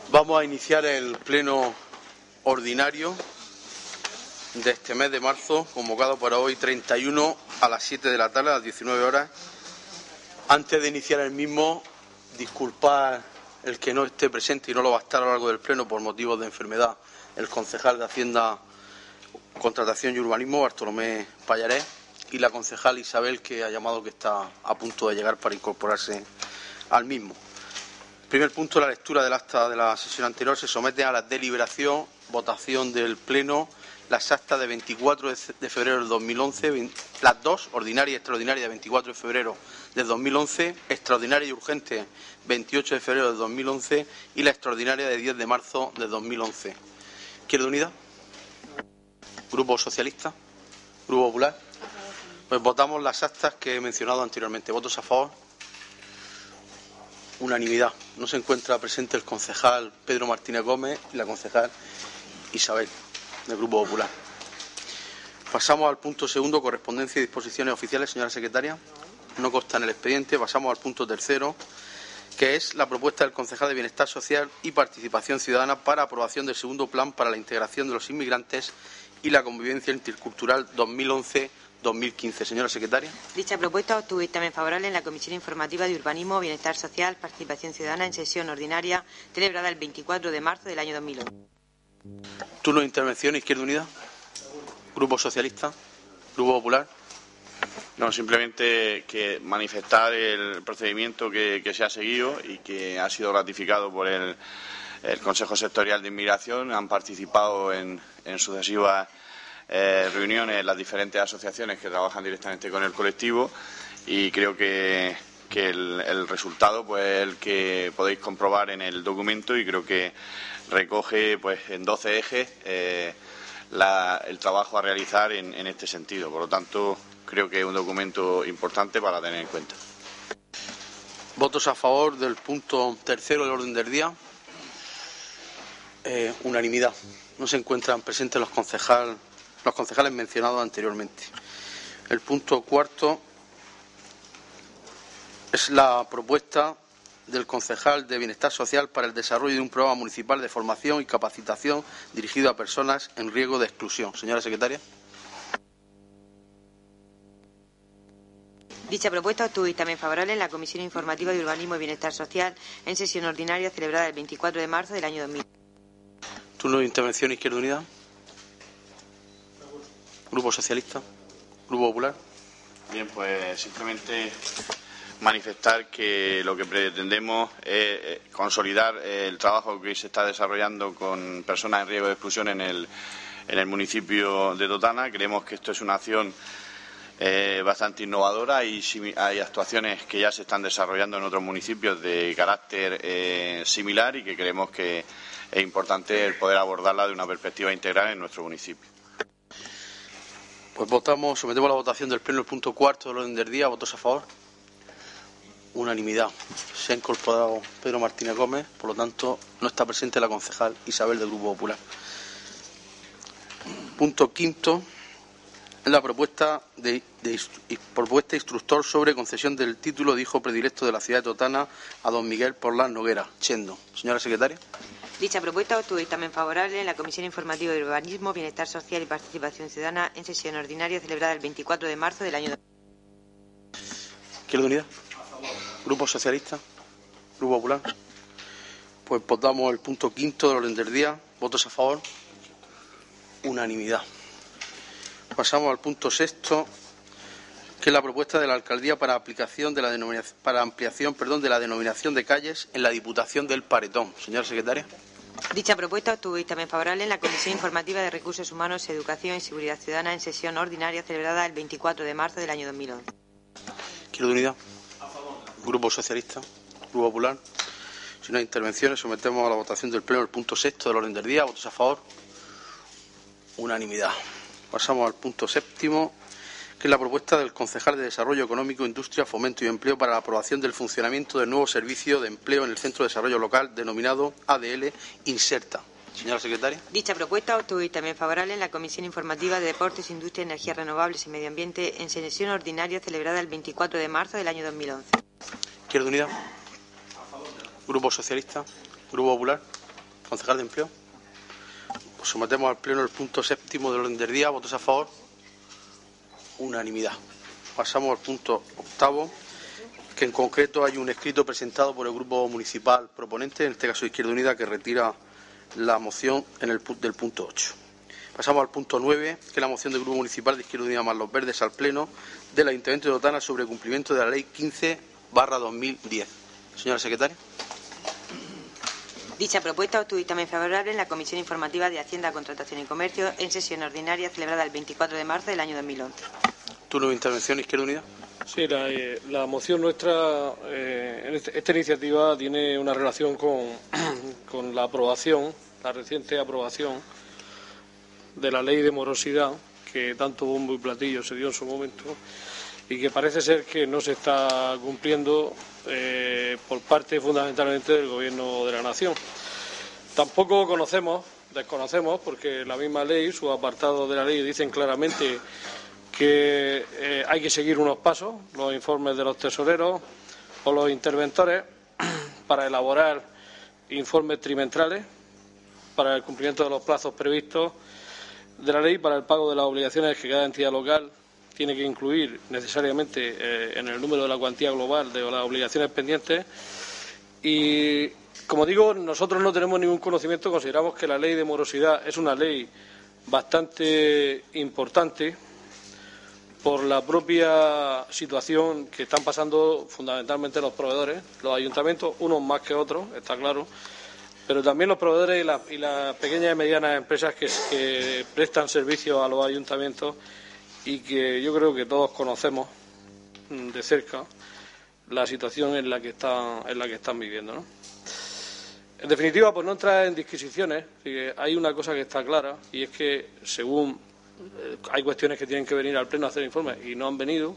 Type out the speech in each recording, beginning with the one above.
Vamos a iniciar el pleno ordinario de este mes de marzo, convocado para hoy 31 a las 7 de la tarde, a las 19 horas. Antes de iniciar el mismo, disculpar el que no esté presente y no lo va a estar a lo largo del pleno por motivos de enfermedad, el concejal de Hacienda, Contratación y Urbanismo, Bartolomé Pallarés, y la concejal Isabel, que ha llamado que está a punto de llegar para incorporarse al mismo. Primer punto, la lectura del acta de la sesión anterior. Se somete a la deliberación, votación del Pleno, las actas de 24 de febrero del 2011, las dos, ordinaria y extraordinaria, de 24 de febrero del 2011, extraordinaria y urgente 28 de febrero del 2011 y la extraordinaria de 10 de marzo del 2011. ¿Izquierda Unida? ¿Grupo Socialista? ¿Grupo Popular? Pues votamos las actas que he mencionado anteriormente. ¿Votos a favor? Unanimidad. No se encuentra presente el concejal Pedro Martínez Gómez y la concejal Isabel, del Grupo Popular. Pasamos al punto segundo, correspondencia y disposiciones oficiales. Señora secretaria, no consta en el expediente. Pasamos al punto tercero, que es la propuesta del concejal de Bienestar Social y Participación Ciudadana para aprobación del segundo plan para la integración de los inmigrantes y la convivencia intercultural 2011-2015. Señora secretaria. Dicha propuesta obtuvo dictamen favorable en la Comisión Informativa de Urbanismo, Bienestar Social, Participación Ciudadana en sesión ordinaria celebrada el 24 de marzo del año 2011. Turno de intervención. Izquierda Unida. Grupo Socialista. Grupo Popular. No, simplemente que manifestar el procedimiento que se ha seguido y que ha sido ratificado por el Consejo Sectorial de Inmigración. Han participado en sucesivas reuniones las diferentes asociaciones que trabajan directamente con el colectivo y creo que el resultado pues es el que podéis comprobar en el documento y creo que recoge pues en 12 ejes el trabajo a realizar en este sentido. Por lo tanto, creo que es un documento importante para tener en cuenta. ¿Votos a favor del punto tercero del orden del día? Unanimidad. No se encuentran presentes los concejales mencionados anteriormente. El punto cuarto es la propuesta del concejal de Bienestar Social para el desarrollo de un programa municipal de formación y capacitación dirigido a personas en riesgo de exclusión. Señora secretaria. Dicha propuesta obtuvo dictamen favorable en la Comisión Informativa de Urbanismo y Bienestar Social en sesión ordinaria celebrada el 24 de marzo del año 2000. Turno de intervención. Izquierda Unida. Grupo Socialista. Grupo Popular. Bien, pues simplemente manifestar que lo que pretendemos es consolidar el trabajo que se está desarrollando con personas en riesgo de exclusión en el municipio de Totana. Creemos que esto es una acción bastante innovadora y hay actuaciones que ya se están desarrollando en otros municipios de carácter similar y que creemos que es importante el poder abordarla de una perspectiva integral en nuestro municipio. Pues sometemos a la votación del Pleno el punto cuarto del orden del día. ¿Votos a favor? Unanimidad. Se ha incorporado Pedro Martínez Gómez, por lo tanto no está presente la concejal Isabel del Grupo Popular. Punto quinto es la propuesta instructor sobre concesión del título de hijo predilecto de la ciudad de Totana a don Miguel Porlán Noguera, Chendo. Señora secretaria. Dicha propuesta obtuvo dictamen favorable en la Comisión Informativa de Urbanismo, Bienestar Social y Participación Ciudadana en sesión ordinaria celebrada el 24 de marzo del año 2000. ¿Izquierda Unida? Grupo Socialista. Grupo Popular. Pues votamos el punto quinto del orden del día. ¿Votos a favor? Unanimidad. Pasamos al punto sexto, que es la propuesta de la Alcaldía para ampliación de la denominación de calles en la Diputación del Paretón. Señora secretaria. Dicha propuesta obtuvo dictamen favorable en la Comisión Informativa de Recursos Humanos, Educación y Seguridad Ciudadana en sesión ordinaria celebrada el 24 de marzo del año 2011. ¿Izquierda Unida? A favor. Grupo Socialista. Grupo Popular. Si no hay intervenciones, sometemos a la votación del Pleno el punto sexto del orden del día. ¿Votos a favor? Unanimidad. Pasamos al punto séptimo, que es la propuesta del concejal de Desarrollo Económico, Industria, Fomento y Empleo para la aprobación del funcionamiento del nuevo servicio de empleo en el Centro de Desarrollo Local denominado ADL Inserta. Señora secretaria. Dicha propuesta obtuvo dictamen favorable en la Comisión Informativa de Deportes, Industria, Energías Renovables y Medio Ambiente en sesión ordinaria celebrada el 24 de marzo del año 2011. ¿Izquierda Unida? Grupo Socialista. Grupo Popular. Concejal de Empleo. Pues sometemos al Pleno el punto 7º del orden del día. ¿Votos a favor? Unanimidad. Pasamos al punto 8º, que en concreto hay un escrito presentado por el Grupo Municipal proponente, en este caso Izquierda Unida, que retira la moción del punto 8. Pasamos al punto 9, que es la moción del Grupo Municipal de Izquierda Unida más Los Verdes al Pleno del Ayuntamiento de Totana sobre cumplimiento de la Ley 15/2010. Señora secretaria. Dicha propuesta obtuvo dictamen favorable en la Comisión Informativa de Hacienda, Contratación y Comercio en sesión ordinaria celebrada el 24 de marzo del año 2011. Turno de intervención, Izquierda Unida. Sí, la moción nuestra, esta iniciativa tiene una relación con la aprobación, la reciente aprobación de la ley de morosidad, que tanto bombo y platillo se dio en su momento y que parece ser que no se está cumpliendo por parte fundamentalmente del Gobierno de la Nación. Tampoco desconocemos, porque la misma ley, sus apartados de la ley dicen claramente que hay que seguir unos pasos, los informes de los tesoreros o los interventores, para elaborar informes trimestrales para el cumplimiento de los plazos previstos de la ley para el pago de las obligaciones que cada entidad local tiene que incluir necesariamente en el número de la cuantía global de las obligaciones pendientes. Y, como digo, nosotros no tenemos ningún conocimiento, consideramos que la ley de morosidad es una ley bastante importante por la propia situación que están pasando fundamentalmente los proveedores, los ayuntamientos, unos más que otros, está claro, pero también los proveedores y las pequeñas y medianas empresas que prestan servicios a los ayuntamientos y que yo creo que todos conocemos de cerca la situación en la que están viviendo, ¿no? En definitiva, por no entrar en disquisiciones, hay una cosa que está clara y es que según hay cuestiones que tienen que venir al Pleno a hacer informes y no han venido,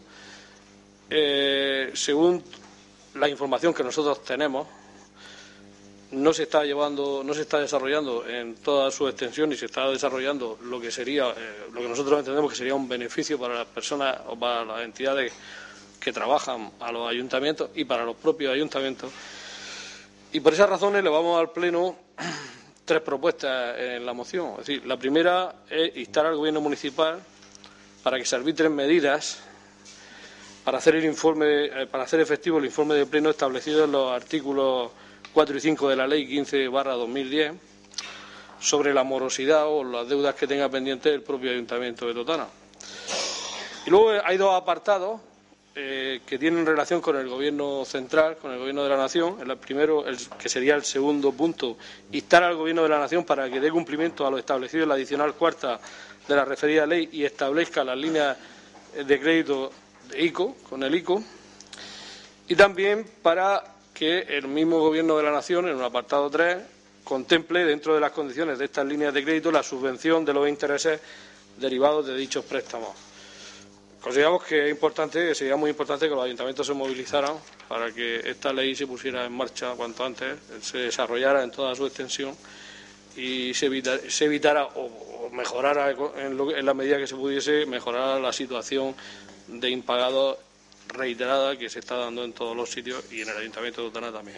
según la información que nosotros tenemos, no se está desarrollando en toda su extensión y se está desarrollando lo que sería, lo que nosotros entendemos que sería un beneficio para las personas o para las entidades que trabajan a los ayuntamientos y para los propios ayuntamientos. Y por esas razones le vamos al Pleno tres propuestas en la moción. Es decir, la primera es instar al Gobierno municipal para que se arbitren medidas para hacer efectivo el informe de Pleno establecido en los artículos 4 y 5 de la Ley 15/2010 sobre la morosidad o las deudas que tenga pendiente el propio Ayuntamiento de Totana. Y luego hay dos apartados que tienen relación con el Gobierno central, con el Gobierno de la Nación. El primero, que sería el segundo punto, instar al Gobierno de la Nación para que dé cumplimiento a lo establecido en la adicional cuarta de la referida ley y establezca las líneas de crédito de ICO, con el ICO, y también para que el mismo Gobierno de la Nación, en un apartado 3, contemple dentro de las condiciones de estas líneas de crédito la subvención de los intereses derivados de dichos préstamos. Consideramos que es importante, que sería muy importante que los ayuntamientos se movilizaran para que esta ley se pusiera en marcha cuanto antes, se desarrollara en toda su extensión y se evitara o mejorara en la medida que se pudiese mejorar la situación de impagados reiterada que se está dando en todos los sitios y en el Ayuntamiento de Totana también.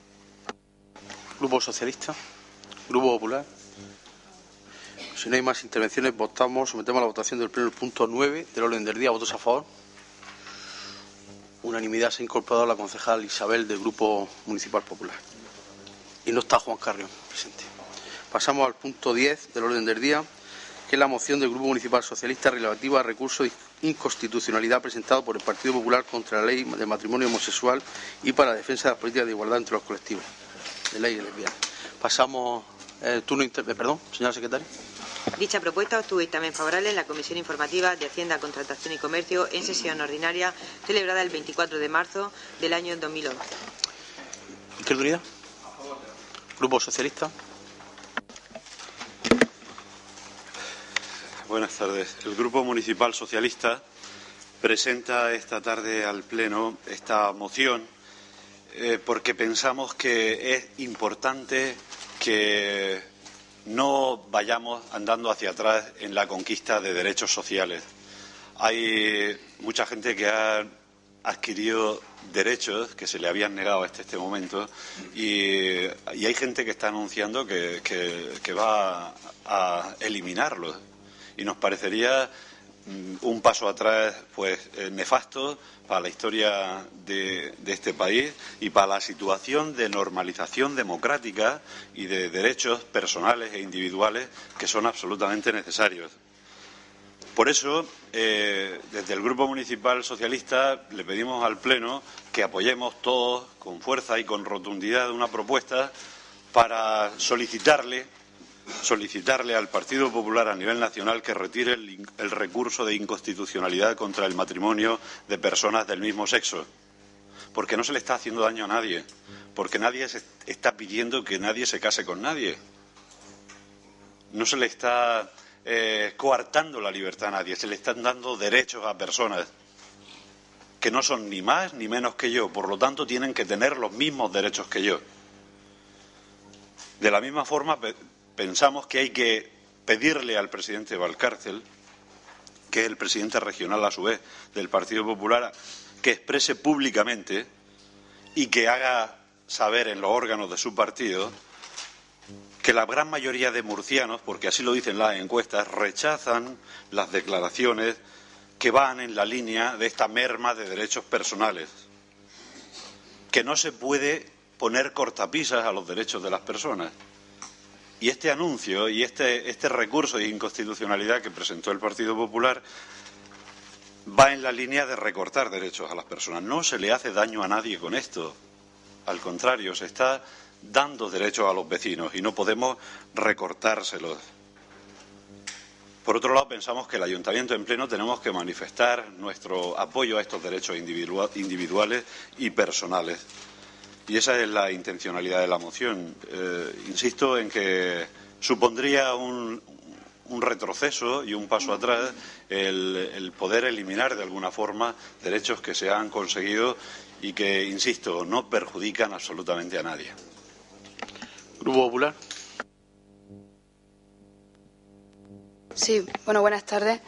Grupo Socialista, Grupo Popular. Si no hay más intervenciones, sometemos a la votación del Pleno el punto 9 del orden del día. ¿Votos a favor? Unanimidad. Se ha incorporado la concejal Isabel del Grupo Municipal Popular. Y no está Juan Carrión presente. Pasamos al punto 10 del orden del día, que es la moción del Grupo Municipal Socialista relativa a recurso de inconstitucionalidad presentado por el Partido Popular contra la ley de matrimonio homosexual y para la defensa de las políticas de igualdad entre los colectivos de ley lesbiana. Pasamos señora secretaria. Dicha propuesta obtuvo dictamen favorable en la Comisión Informativa de Hacienda, Contratación y Comercio en sesión ordinaria celebrada el 24 de marzo del año 2011. Izquierda Unida. Grupo Socialista. Buenas tardes. El Grupo Municipal Socialista presenta esta tarde al Pleno esta moción porque pensamos que es importante que no vayamos andando hacia atrás en la conquista de derechos sociales. Hay mucha gente que ha adquirió derechos que se le habían negado hasta este momento y hay gente que está anunciando que va a eliminarlos. Y nos parecería un paso atrás pues nefasto para la historia de este país y para la situación de normalización democrática y de derechos personales e individuales que son absolutamente necesarios. Por eso, desde el Grupo Municipal Socialista le pedimos al Pleno que apoyemos todos con fuerza y con rotundidad una propuesta para solicitarle al Partido Popular a nivel nacional que retire el recurso de inconstitucionalidad contra el matrimonio de personas del mismo sexo, porque no se le está haciendo daño a nadie, porque nadie está pidiendo que nadie se case con nadie, no se le está coartando la libertad a nadie, se le están dando derechos a personas que no son ni más ni menos que yo, por lo tanto tienen que tener los mismos derechos que yo. De la misma forma, pensamos que hay que pedirle al presidente Valcárcel, que es el presidente regional a su vez del Partido Popular, que exprese públicamente y que haga saber en los órganos de su partido que la gran mayoría de murcianos, porque así lo dicen las encuestas, rechazan las declaraciones que van en la línea de esta merma de derechos personales, que no se puede poner cortapisas a los derechos de las personas. Y este anuncio y este recurso de inconstitucionalidad que presentó el Partido Popular va en la línea de recortar derechos a las personas. No se le hace daño a nadie con esto. Al contrario, se está dando derechos a los vecinos y no podemos recortárselos. Por otro lado, pensamos que el Ayuntamiento en pleno tenemos que manifestar nuestro apoyo a estos derechos individuales y personales. Y esa es la intencionalidad de la moción. Insisto en que supondría un retroceso y un paso atrás el poder eliminar de alguna forma derechos que se han conseguido y que, insisto, no perjudican absolutamente a nadie. Grupo Popular. Sí, bueno, buenas tardes.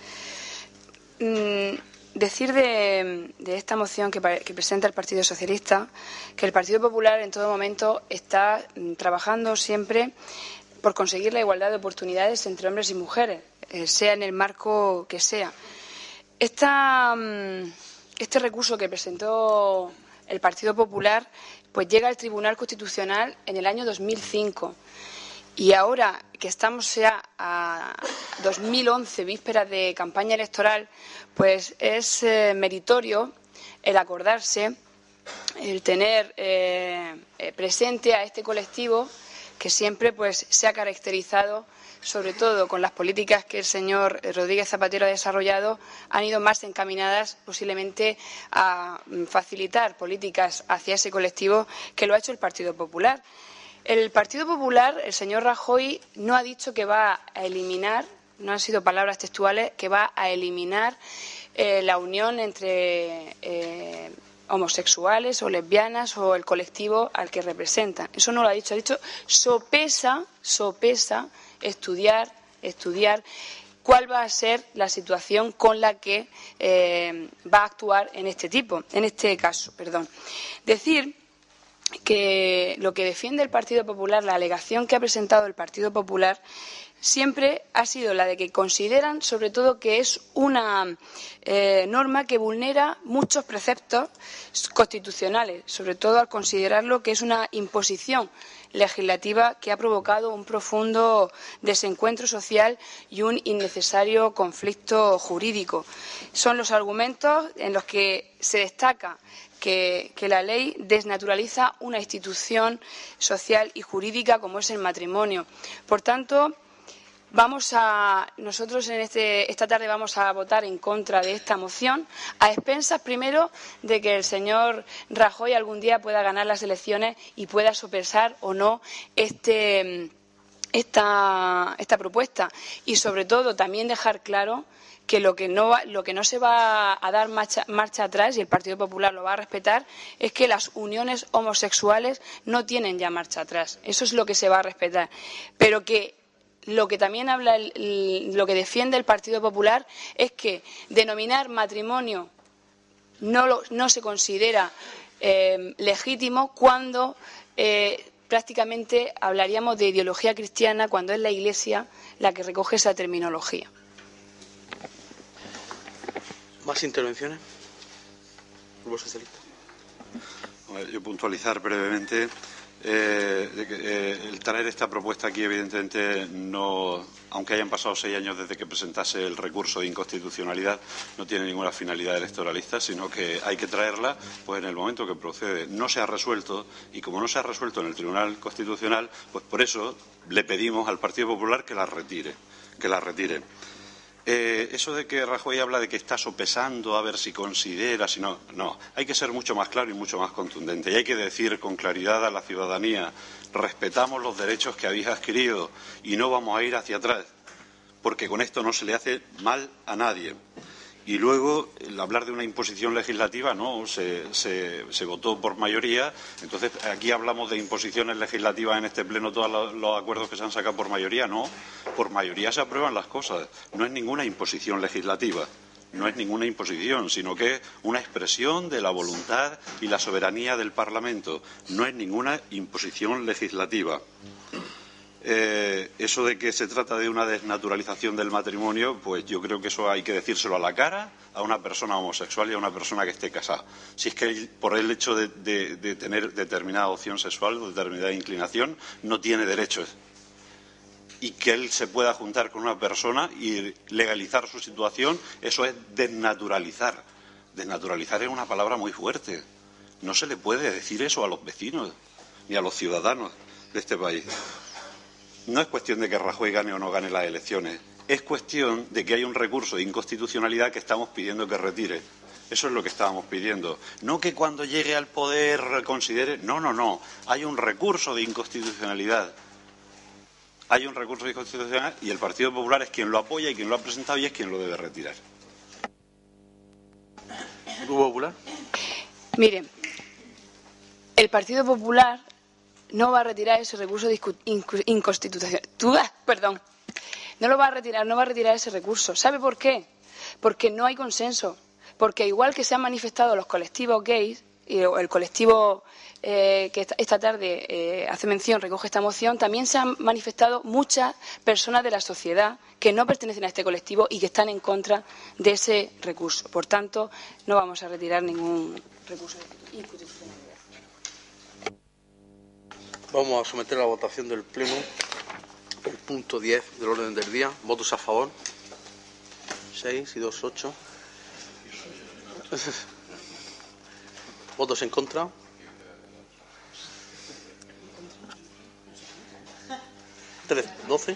Decir de esta moción que presenta el Partido Socialista que el Partido Popular en todo momento está trabajando siempre por conseguir la igualdad de oportunidades entre hombres y mujeres, sea en el marco que sea. Este recurso que presentó el Partido Popular pues llega al Tribunal Constitucional en el año 2005 y ahora que estamos ya a 2011, vísperas de campaña electoral, pues es meritorio el acordarse, el tener presente a este colectivo que siempre pues se ha caracterizado, sobre todo con las políticas que el señor Rodríguez Zapatero ha desarrollado, han ido más encaminadas posiblemente a facilitar políticas hacia ese colectivo que lo ha hecho el Partido Popular. El Partido Popular, el señor Rajoy, no ha dicho que va a eliminar, no han sido palabras textuales, que va a eliminar la unión entre homosexuales o lesbianas o el colectivo al que representan. Eso no lo ha dicho sopesa estudiar cuál va a ser la situación con la que va a actuar en este caso. Decir que lo que defiende el Partido Popular, la alegación que ha presentado el Partido Popular, siempre ha sido la de que consideran, sobre todo, que es una norma que vulnera muchos preceptos constitucionales, sobre todo al considerarlo que es una imposición legislativa que ha provocado un profundo desencuentro social y un innecesario conflicto jurídico. Son los argumentos en los que se destaca que la ley desnaturaliza una institución social y jurídica como es el matrimonio. Por tanto, nosotros esta tarde vamos a votar en contra de esta moción, a expensas primero de que el señor Rajoy algún día pueda ganar las elecciones y pueda sopesar o no esta propuesta. Y sobre todo también dejar claro que lo que no se va a dar marcha atrás, y el Partido Popular lo va a respetar, es que las uniones homosexuales no tienen ya marcha atrás. Eso es lo que se va a respetar. Pero que lo que también lo que defiende el Partido Popular es que denominar matrimonio no se considera legítimo cuando prácticamente hablaríamos de ideología cristiana cuando es la Iglesia la que recoge esa terminología. ¿Más intervenciones? ¿Grupo Socialista? Yo puntualizar brevemente. El traer esta propuesta aquí, evidentemente, no, aunque hayan pasado 6 años desde que presentase el recurso de inconstitucionalidad, no tiene ninguna finalidad electoralista, sino que hay que traerla pues en el momento que procede. No se ha resuelto, y como no se ha resuelto en el Tribunal Constitucional, pues por eso le pedimos al Partido Popular que la retire. Eso de que Rajoy habla de que está sopesando a ver si considera, si no, hay que ser mucho más claro y mucho más contundente. Y hay que decir con claridad a la ciudadanía: respetamos los derechos que habéis adquirido y no vamos a ir hacia atrás, porque con esto no se le hace mal a nadie. Y luego, el hablar de una imposición legislativa, no, se votó por mayoría. Entonces, aquí hablamos de imposiciones legislativas en este pleno, todos los acuerdos que se han sacado por mayoría, no. Por mayoría se aprueban las cosas. No es ninguna imposición legislativa. No es ninguna imposición, sino que es una expresión de la voluntad y la soberanía del Parlamento. No es ninguna imposición legislativa. Eso de que se trata de una desnaturalización del matrimonio, pues yo creo que eso hay que decírselo a la cara a una persona homosexual y a una persona que esté casada. Si es que por el hecho de tener determinada opción sexual o determinada inclinación no tiene derechos, y que él se pueda juntar con una persona y legalizar su situación, eso es desnaturalizar. Desnaturalizar es una palabra muy fuerte. No se le puede decir eso a los vecinos ni a los ciudadanos de este país. No es cuestión de que Rajoy gane o no gane las elecciones. Es cuestión de que hay un recurso de inconstitucionalidad que estamos pidiendo que retire. Eso es lo que estábamos pidiendo. No que cuando llegue al poder reconsidere. No. Hay un recurso de inconstitucionalidad. Hay un recurso de inconstitucionalidad y el Partido Popular es quien lo apoya y quien lo ha presentado y es quien lo debe retirar. ¿Grupo Popular? Mire, el Partido Popular no va a retirar ese recurso de inconstitucionalidad. No lo va a retirar ese recurso. ¿Sabe por qué? Porque no hay consenso. Porque igual que se han manifestado los colectivos gays, o el colectivo que esta tarde hace mención, recoge esta moción, también se han manifestado muchas personas de la sociedad que no pertenecen a este colectivo y que están en contra de ese recurso. Por tanto, no vamos a retirar ningún recurso de inconstitucionalidad. Vamos a someter a la votación del Pleno el punto 10 del orden del día. ¿Votos a favor? 6 y 2, 8. ¿Votos en contra? 13, 12.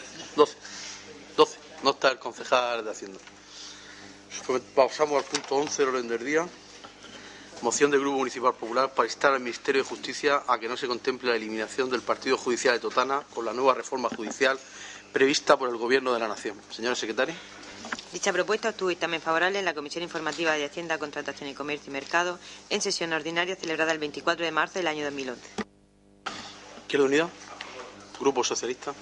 No está el concejal de Hacienda. Pasamos al punto 11 del orden del día. Moción del Grupo Municipal Popular para instar al Ministerio de Justicia a que no se contemple la eliminación del Partido Judicial de Totana con la nueva reforma judicial prevista por el Gobierno de la Nación. Señora secretaria. Dicha propuesta obtuvo dictamen favorable en la Comisión Informativa de Hacienda, Contratación y Comercio y Mercado en sesión ordinaria celebrada el 24 de marzo del año 2011. Izquierda Unida. Grupo Socialista.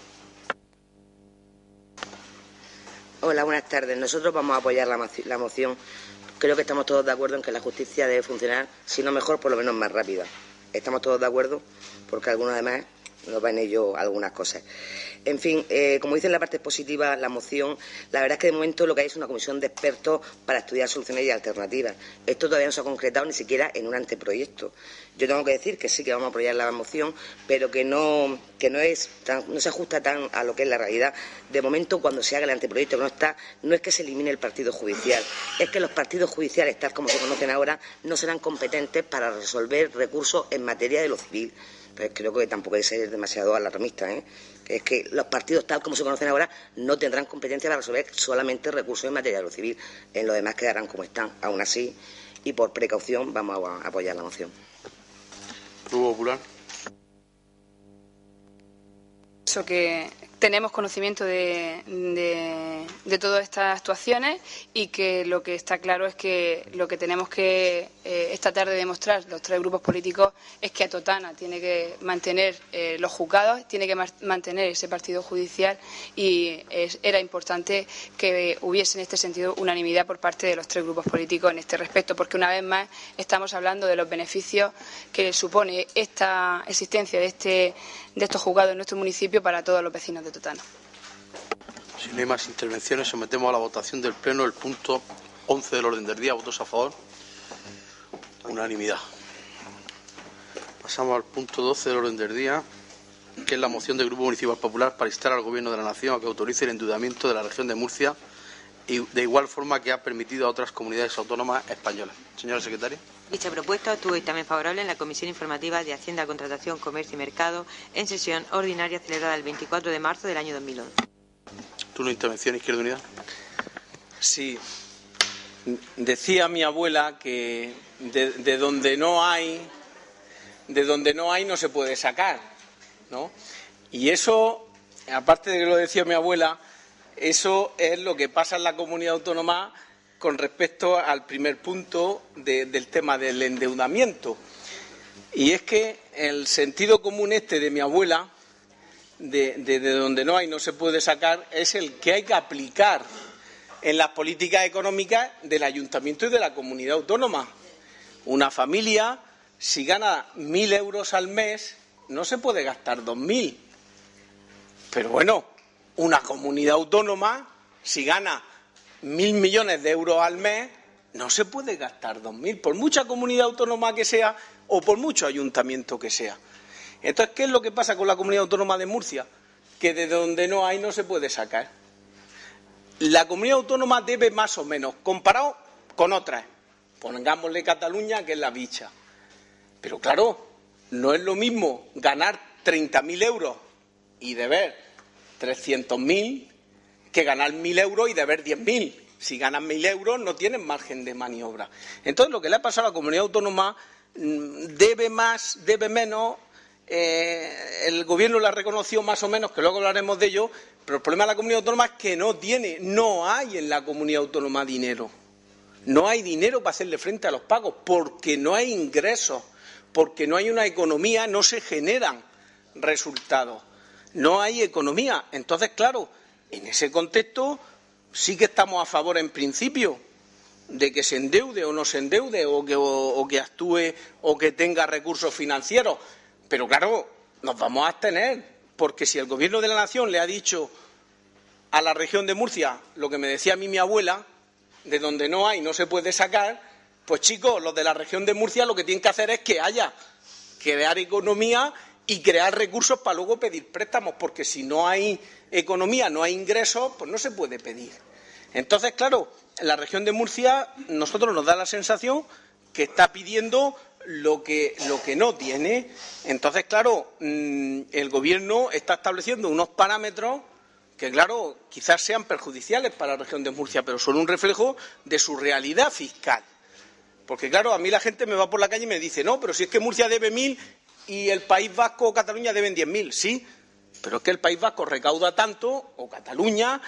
Hola, buenas tardes. Nosotros vamos a apoyar la moción. Creo que estamos todos de acuerdo en que la justicia debe funcionar, si no mejor, por lo menos más rápida. Estamos todos de acuerdo, porque algunos además nos van ellos algunas cosas. En fin, como dice en la parte positiva la moción, la verdad es que de momento lo que hay es una comisión de expertos para estudiar soluciones y alternativas. Esto todavía no se ha concretado ni siquiera en un anteproyecto. Yo tengo que decir que sí que vamos a apoyar la moción, pero que no se ajusta tan a lo que es la realidad. De momento, cuando se haga el anteproyecto no es que se elimine el partido judicial, es que los partidos judiciales, tal como se conocen ahora, no serán competentes para resolver recursos en materia de lo civil. Pero creo que tampoco hay que ser demasiado alarmista, que es que los partidos, tal como se conocen ahora, no tendrán competencia para resolver solamente recursos en materia de lo civil. En lo demás quedarán como están. Aún así, y por precaución, vamos a apoyar la moción. Grupo Popular. Eso que tenemos conocimiento de todas estas actuaciones y que lo que está claro es que lo que tenemos que esta tarde demostrar los tres grupos políticos es que Totana tiene que mantener los juzgados, tiene que mantener ese partido judicial y era importante que hubiese en este sentido unanimidad por parte de los tres grupos políticos en este respecto, porque una vez más estamos hablando de los beneficios que supone esta existencia de estos juzgados en nuestro municipio para todos los vecinos de Totana. Si no hay más intervenciones, sometemos a la votación del Pleno el punto 11 del orden del día. ¿Votos a favor? Unanimidad. Pasamos al punto 12 del orden del día, que es la moción del Grupo Municipal Popular para instar al Gobierno de la Nación a que autorice el endeudamiento de la región de Murcia y de igual forma que ha permitido a otras comunidades autónomas españolas. Señora secretaria. Dicha propuesta obtuvo dictamen favorable en la Comisión Informativa de Hacienda, Contratación, Comercio y Mercado en sesión ordinaria celebrada el 24 de marzo del año 2011. Turno de intervención, Izquierda Unida. Sí. Decía mi abuela que de donde no hay no se puede sacar, ¿no? Y eso, aparte de que lo decía mi abuela, eso es lo que pasa en la comunidad autónoma con respecto al primer punto del tema del endeudamiento. Y es que el sentido común de mi abuela, de donde no hay no se puede sacar, es el que hay que aplicar en las políticas económicas del ayuntamiento y de la comunidad autónoma. Una familia, si gana 1.000 euros al mes, no se puede gastar 2.000. Pero bueno, una comunidad autónoma, si gana 1.000 millones de euros al mes, no se puede gastar 2.000, por mucha comunidad autónoma que sea o por mucho ayuntamiento que sea. Entonces, ¿qué es lo que pasa con la comunidad autónoma de Murcia? Que de donde no hay no se puede sacar. La comunidad autónoma debe más o menos, comparado con otras. Pongámosle Cataluña, que es la bicha. Pero claro, no es lo mismo ganar 30.000 euros y deber 300.000 que ganar 1.000 euros y deber 10.000. Si ganan 1.000 euros no tienen margen de maniobra. Entonces, lo que le ha pasado a la comunidad autónoma, debe más, debe menos. El Gobierno le ha reconocido más o menos, que luego hablaremos de ello, pero el problema de la comunidad autónoma es que no hay en la comunidad autónoma dinero. No hay dinero para hacerle frente a los pagos, porque no hay ingresos, porque no hay una economía, no se generan resultados, no hay economía. Entonces, claro, en ese contexto sí que estamos a favor en principio de que se endeude o no se endeude, o que actúe o que tenga recursos financieros. Pero claro, nos vamos a abstener, porque si el Gobierno de la Nación le ha dicho a la región de Murcia lo que me decía a mí mi abuela, de donde no hay no se puede sacar, pues chicos, los de la región de Murcia lo que tienen que hacer es que haya, crear economía y crear recursos para luego pedir préstamos, porque si no hay economía, no hay ingresos, pues no se puede pedir. Entonces, claro, en la región de Murcia nosotros nos da la sensación que está pidiendo lo que no tiene. Entonces, claro, el Gobierno está estableciendo unos parámetros que, claro, quizás sean perjudiciales para la región de Murcia, pero son un reflejo de su realidad fiscal. Porque, claro, a mí la gente me va por la calle y me dice, no, pero si es que Murcia debe 1.000 y el País Vasco o Cataluña deben 10.000. Sí, pero es que el País Vasco recauda tanto, o Cataluña,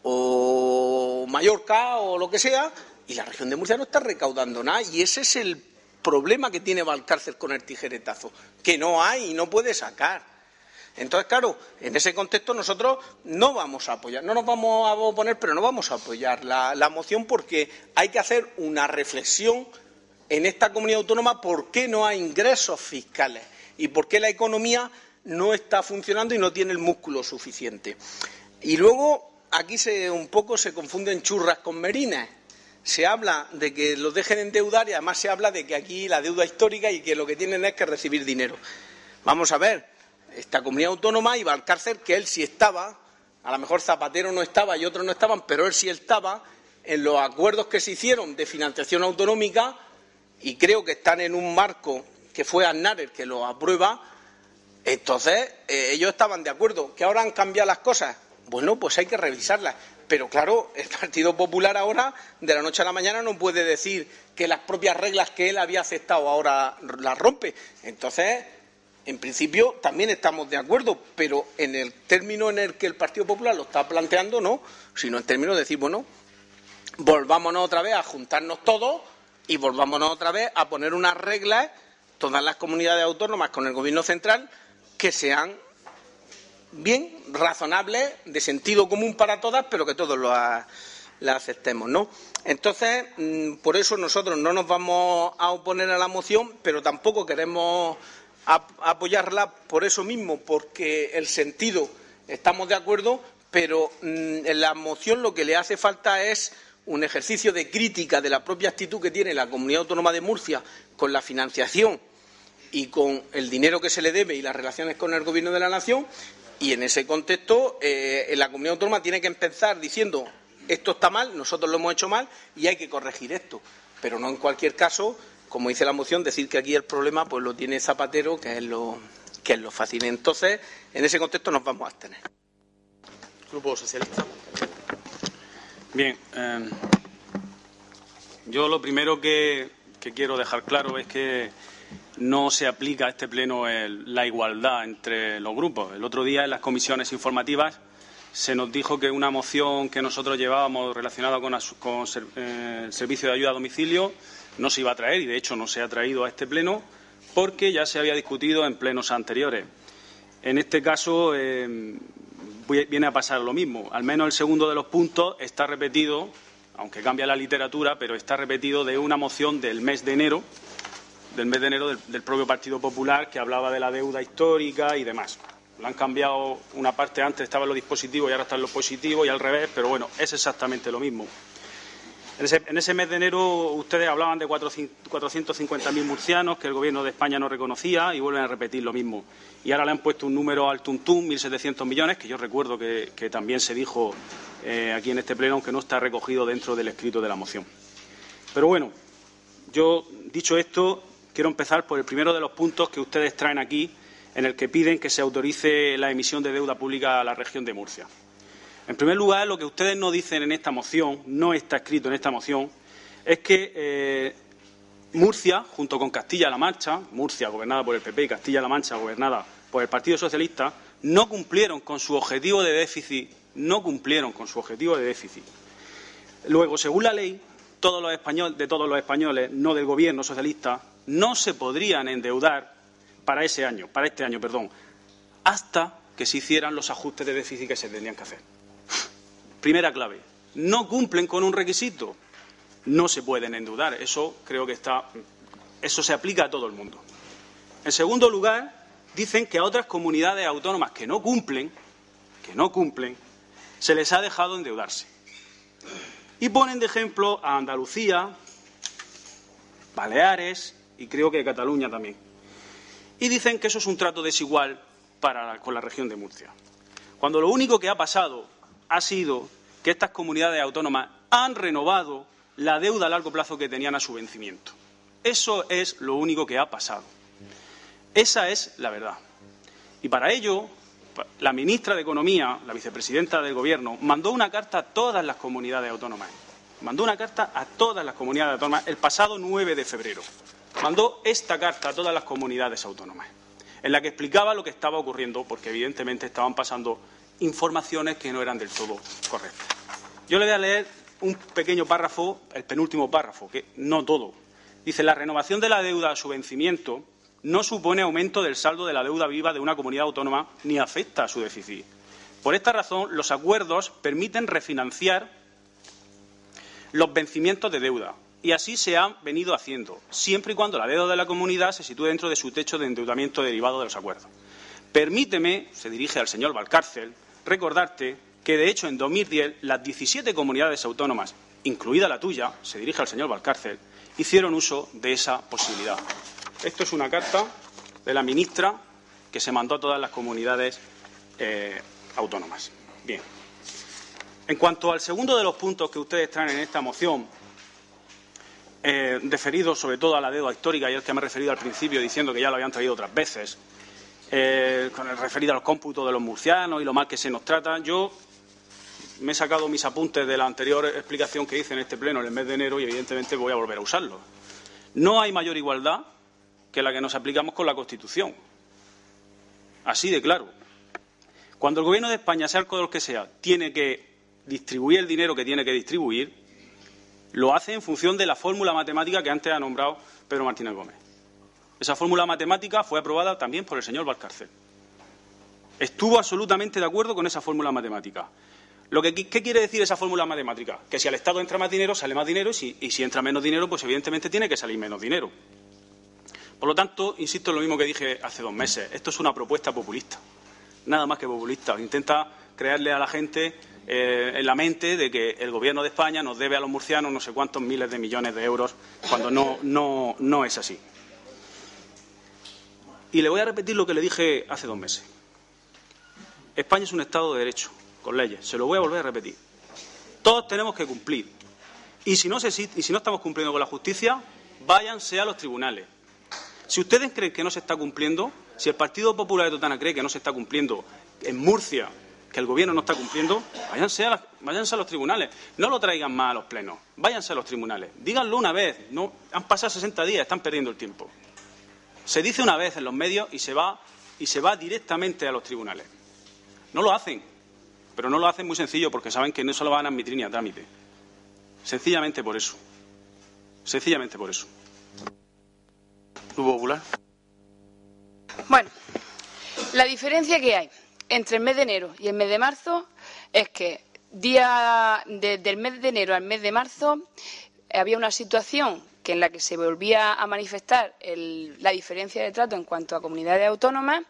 o Mallorca, o lo que sea, y la región de Murcia no está recaudando nada. Y ese es el problema que tiene Valcárcel con el tijeretazo, que no hay y no puede sacar. Entonces, claro, en ese contexto nosotros no vamos a apoyar, no nos vamos a oponer, pero no vamos a apoyar la moción, porque hay que hacer una reflexión en esta comunidad autónoma por qué no hay ingresos fiscales y por qué la economía no está funcionando y no tiene el músculo suficiente. Y luego aquí un poco se confunden churras con merinas. Se habla de que los dejen endeudar y además se habla de que aquí la deuda histórica y que lo que tienen es que recibir dinero. Vamos a ver, esta comunidad autónoma y Valcárcel, que él sí estaba, a lo mejor Zapatero no estaba y otros no estaban, pero él sí estaba en los acuerdos que se hicieron de financiación autonómica, y creo que están en un marco que fue Aznar el que lo aprueba. Entonces, ellos estaban de acuerdo. ¿Que ahora han cambiado las cosas? Bueno, pues hay que revisarlas. Pero claro, el Partido Popular ahora, de la noche a la mañana, no puede decir que las propias reglas que él había aceptado ahora las rompe. Entonces, en principio también estamos de acuerdo, pero en el término en el que el Partido Popular lo está planteando, no, sino en términos de decir, bueno, volvámonos otra vez a juntarnos todos y volvámonos otra vez a poner unas reglas, todas las comunidades autónomas con el Gobierno central, que sean bien razonables, de sentido común para todas, pero que todos la aceptemos, ¿no? Entonces, por eso nosotros no nos vamos a oponer a la moción, pero tampoco queremos apoyarla por eso mismo, porque el sentido estamos de acuerdo, pero en la moción lo que le hace falta es un ejercicio de crítica de la propia actitud que tiene la Comunidad Autónoma de Murcia con la financiación y con el dinero que se le debe y las relaciones con el Gobierno de la Nación, y en ese contexto la Comunidad Autónoma tiene que empezar diciendo esto está mal, nosotros lo hemos hecho mal y hay que corregir esto, pero no en cualquier caso, como dice la moción, decir que aquí el problema pues lo tiene Zapatero, que es lo fácil. Entonces, en ese contexto nos vamos a abstener. Grupo Socialista. Bien, yo lo primero que quiero dejar claro es que no se aplica a este pleno la igualdad entre los grupos. El otro día en las comisiones informativas se nos dijo que una moción que nosotros llevábamos relacionada con el servicio de ayuda a domicilio no se iba a traer, y de hecho no se ha traído a este pleno porque ya se había discutido en plenos anteriores. En este caso viene a pasar lo mismo. Al menos el segundo de los puntos está repetido, aunque cambia la literatura, pero está repetido de una moción del mes de enero del propio Partido Popular, que hablaba de la deuda histórica y demás. Lo han cambiado una parte, antes estaba en los dispositivos y ahora está en los positivos, y al revés, pero bueno, es exactamente lo mismo. En ese mes de enero ustedes hablaban de 450.000 murcianos que el Gobierno de España no reconocía, y vuelven a repetir lo mismo. Y ahora le han puesto un número al tuntún, 1.700 millones, que yo recuerdo que también se dijo aquí en este pleno, aunque no está recogido dentro del escrito de la moción. Pero bueno, yo, dicho esto, quiero empezar por el primero de los puntos que ustedes traen aquí, en el que piden que se autorice la emisión de deuda pública a la región de Murcia. En primer lugar, lo que ustedes no dicen en esta moción, no está escrito en esta moción, es que Murcia, junto con Castilla-La Mancha, Murcia gobernada por el PP y Castilla-La Mancha gobernada por el Partido Socialista, no cumplieron con su objetivo de déficit, Luego, según la ley, de todos los españoles, no del Gobierno socialista, no se podrían endeudar para este año, hasta que se hicieran los ajustes de déficit que se tendrían que hacer. Primera clave, no cumplen con un requisito, no se pueden endeudar. Eso creo que eso se aplica a todo el mundo. En segundo lugar, dicen que a otras comunidades autónomas que no cumplen, se les ha dejado endeudarse. Y ponen de ejemplo a Andalucía, Baleares y creo que Cataluña también. Y dicen que eso es un trato desigual con la región de Murcia. Cuando lo único que ha pasado ha sido que estas comunidades autónomas han renovado la deuda a largo plazo que tenían a su vencimiento. Eso es lo único que ha pasado. Esa es la verdad. Y para ello, la ministra de Economía, la vicepresidenta del Gobierno, mandó una carta a todas las comunidades autónomas. El pasado 9 de febrero. Mandó esta carta a todas las comunidades autónomas, en la que explicaba lo que estaba ocurriendo, porque evidentemente estaban pasando informaciones que no eran del todo correctas. Yo le voy a leer un pequeño párrafo, el penúltimo párrafo, que no todo. Dice: la renovación de la deuda a su vencimiento no supone aumento del saldo de la deuda viva de una comunidad autónoma ni afecta a su déficit. Por esta razón, los acuerdos permiten refinanciar los vencimientos de deuda. Y así se ha venido haciendo, siempre y cuando la deuda de la comunidad se sitúe dentro de su techo de endeudamiento derivado de los acuerdos. Permíteme, se dirige al señor Valcárcel, recordarte que, de hecho, en 2010 las 17 comunidades autónomas, incluida la tuya, se dirige al señor Valcárcel, hicieron uso de esa posibilidad. Esto es una carta de la ministra que se mandó a todas las comunidades autónomas. Bien. En cuanto al segundo de los puntos que ustedes traen en esta moción, referido sobre todo a la deuda histórica, y al que me he referido al principio diciendo que ya lo habían traído otras veces, con el referido al cómputo de los murcianos y lo mal que se nos trata, yo me he sacado mis apuntes de la anterior explicación que hice en este pleno en el mes de enero y evidentemente voy a volver a usarlos. No hay mayor igualdad que la que nos aplicamos con la Constitución. así de claro. Cuando el Gobierno de España, sea el color que sea, tiene que distribuir el dinero que tiene que distribuir, lo hace en función de la fórmula matemática que antes ha nombrado Pedro Martínez Gómez. Esa fórmula matemática fue aprobada también por el señor Valcárcel. Estuvo absolutamente de acuerdo con esa fórmula matemática. ¿Qué quiere decir esa fórmula matemática? Que si al Estado entra más dinero, sale más dinero, y si entra menos dinero, pues evidentemente tiene que salir menos dinero. Por lo tanto, insisto en lo mismo que dije hace 2 meses, esto es una propuesta populista, nada más que populista. Intenta crearle a la gente en la mente de que el Gobierno de España nos debe a los murcianos no sé cuántos miles de millones de euros, cuando no es así. Y le voy a repetir lo que le dije hace 2 meses. España es un Estado de Derecho, con leyes. Se lo voy a volver a repetir. Todos tenemos que cumplir. Y si no estamos cumpliendo con la justicia, váyanse a los tribunales. Si ustedes creen que no se está cumpliendo, si el Partido Popular de Totana cree que no se está cumpliendo en Murcia, que el Gobierno no está cumpliendo, váyanse a los tribunales. No lo traigan más a los plenos. Váyanse a los tribunales. Díganlo una vez. No, han pasado 60 días, están perdiendo el tiempo. Se dice una vez en los medios y se va directamente a los tribunales. No lo hacen, pero no lo hacen muy sencillo porque saben que no se lo van a admitir ni a trámite. Sencillamente por eso. Sencillamente por eso. Grupo Popular. Bueno, la diferencia que hay entre el mes de enero y el mes de marzo es que desde el mes de enero al mes de marzo había una situación en la que se volvía a manifestar la diferencia de trato en cuanto a comunidades autónomas.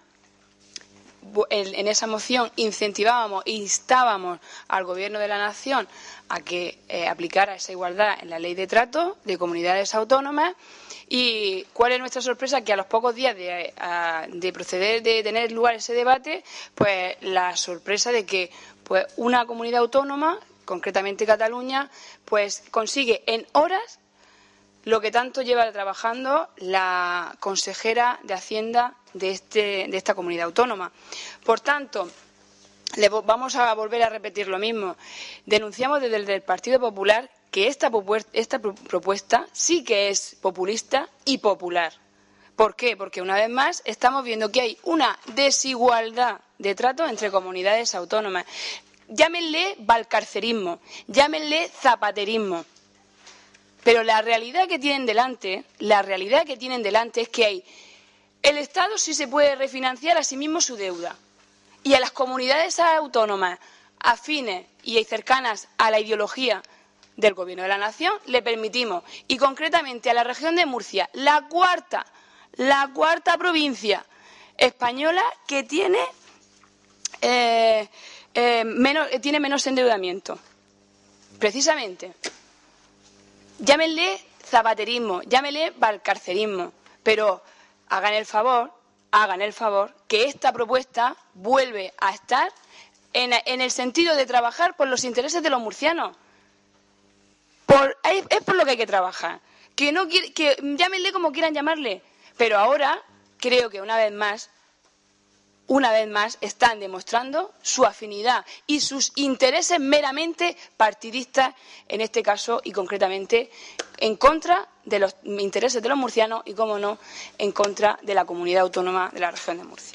En esa moción instábamos al Gobierno de la Nación a que aplicara esa igualdad en la ley de trato de comunidades autónomas. ¿Y cuál es nuestra sorpresa? Que a los pocos días de proceder, de tener lugar ese debate, pues la sorpresa de que pues una comunidad autónoma, concretamente Cataluña, pues consigue en horas lo que tanto lleva trabajando la consejera de Hacienda de esta comunidad autónoma. Por tanto, vamos a volver a repetir lo mismo. Denunciamos desde el Partido Popular que esta propuesta sí que es populista y popular. ¿Por qué? Porque una vez más estamos viendo que hay una desigualdad de trato entre comunidades autónomas. Llámenle valcarcerismo, llámenle zapaterismo. Pero la realidad que tienen delante es que el Estado sí se puede refinanciar a sí mismo su deuda. Y a las comunidades autónomas afines y cercanas a la ideología del Gobierno de la Nación le permitimos. Y concretamente a la región de Murcia, la cuarta provincia española que tiene menos endeudamiento. Precisamente. Llámenle zapaterismo, llámenle valcarcerismo, pero hagan el favor que esta propuesta vuelve a estar en el sentido de trabajar por los intereses de los murcianos. Es por lo que hay que trabajar. Que llámenle como quieran llamarle, pero ahora creo que una vez más están demostrando su afinidad y sus intereses meramente partidistas, en este caso y concretamente en contra de los intereses de los murcianos y, cómo no, en contra de la comunidad autónoma de la región de Murcia.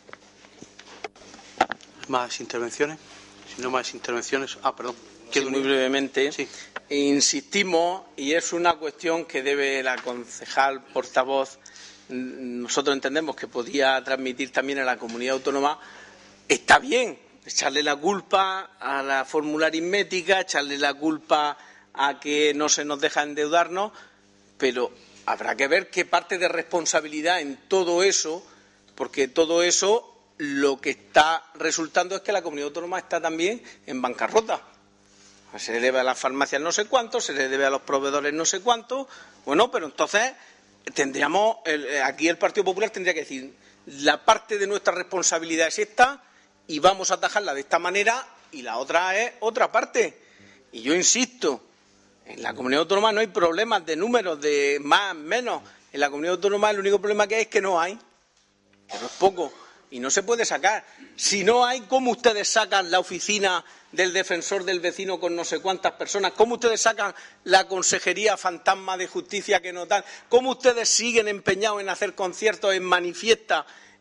¿Más intervenciones? Si no más intervenciones. Perdón. Sí, muy brevemente. Sí. Insistimos, y es una cuestión que debe la concejal portavoz. Nosotros entendemos que podía transmitir también a la comunidad autónoma. Está bien echarle la culpa a la fórmula aritmética, echarle la culpa a que no se nos deja endeudarnos, pero habrá que ver qué parte de responsabilidad en todo eso, porque todo eso lo que está resultando es que la comunidad autónoma está también en bancarrota. Se le debe a las farmacias no sé cuánto, se le debe a los proveedores no sé cuánto. Bueno, pero entonces tendríamos, aquí el Partido Popular tendría que decir, la parte de nuestra responsabilidad es esta y vamos a atajarla de esta manera, y la otra es otra parte. Y yo insisto, en la comunidad autónoma no hay problemas de números, de más, menos. En la comunidad autónoma el único problema que hay es que no hay, que no es poco, y no se puede sacar. Si no hay, ¿cómo ustedes sacan la oficina del defensor del vecino con no sé cuántas personas? ¿Cómo ustedes sacan la consejería fantasma de justicia que no dan? ¿Cómo ustedes siguen empeñados en hacer conciertos en manifiestas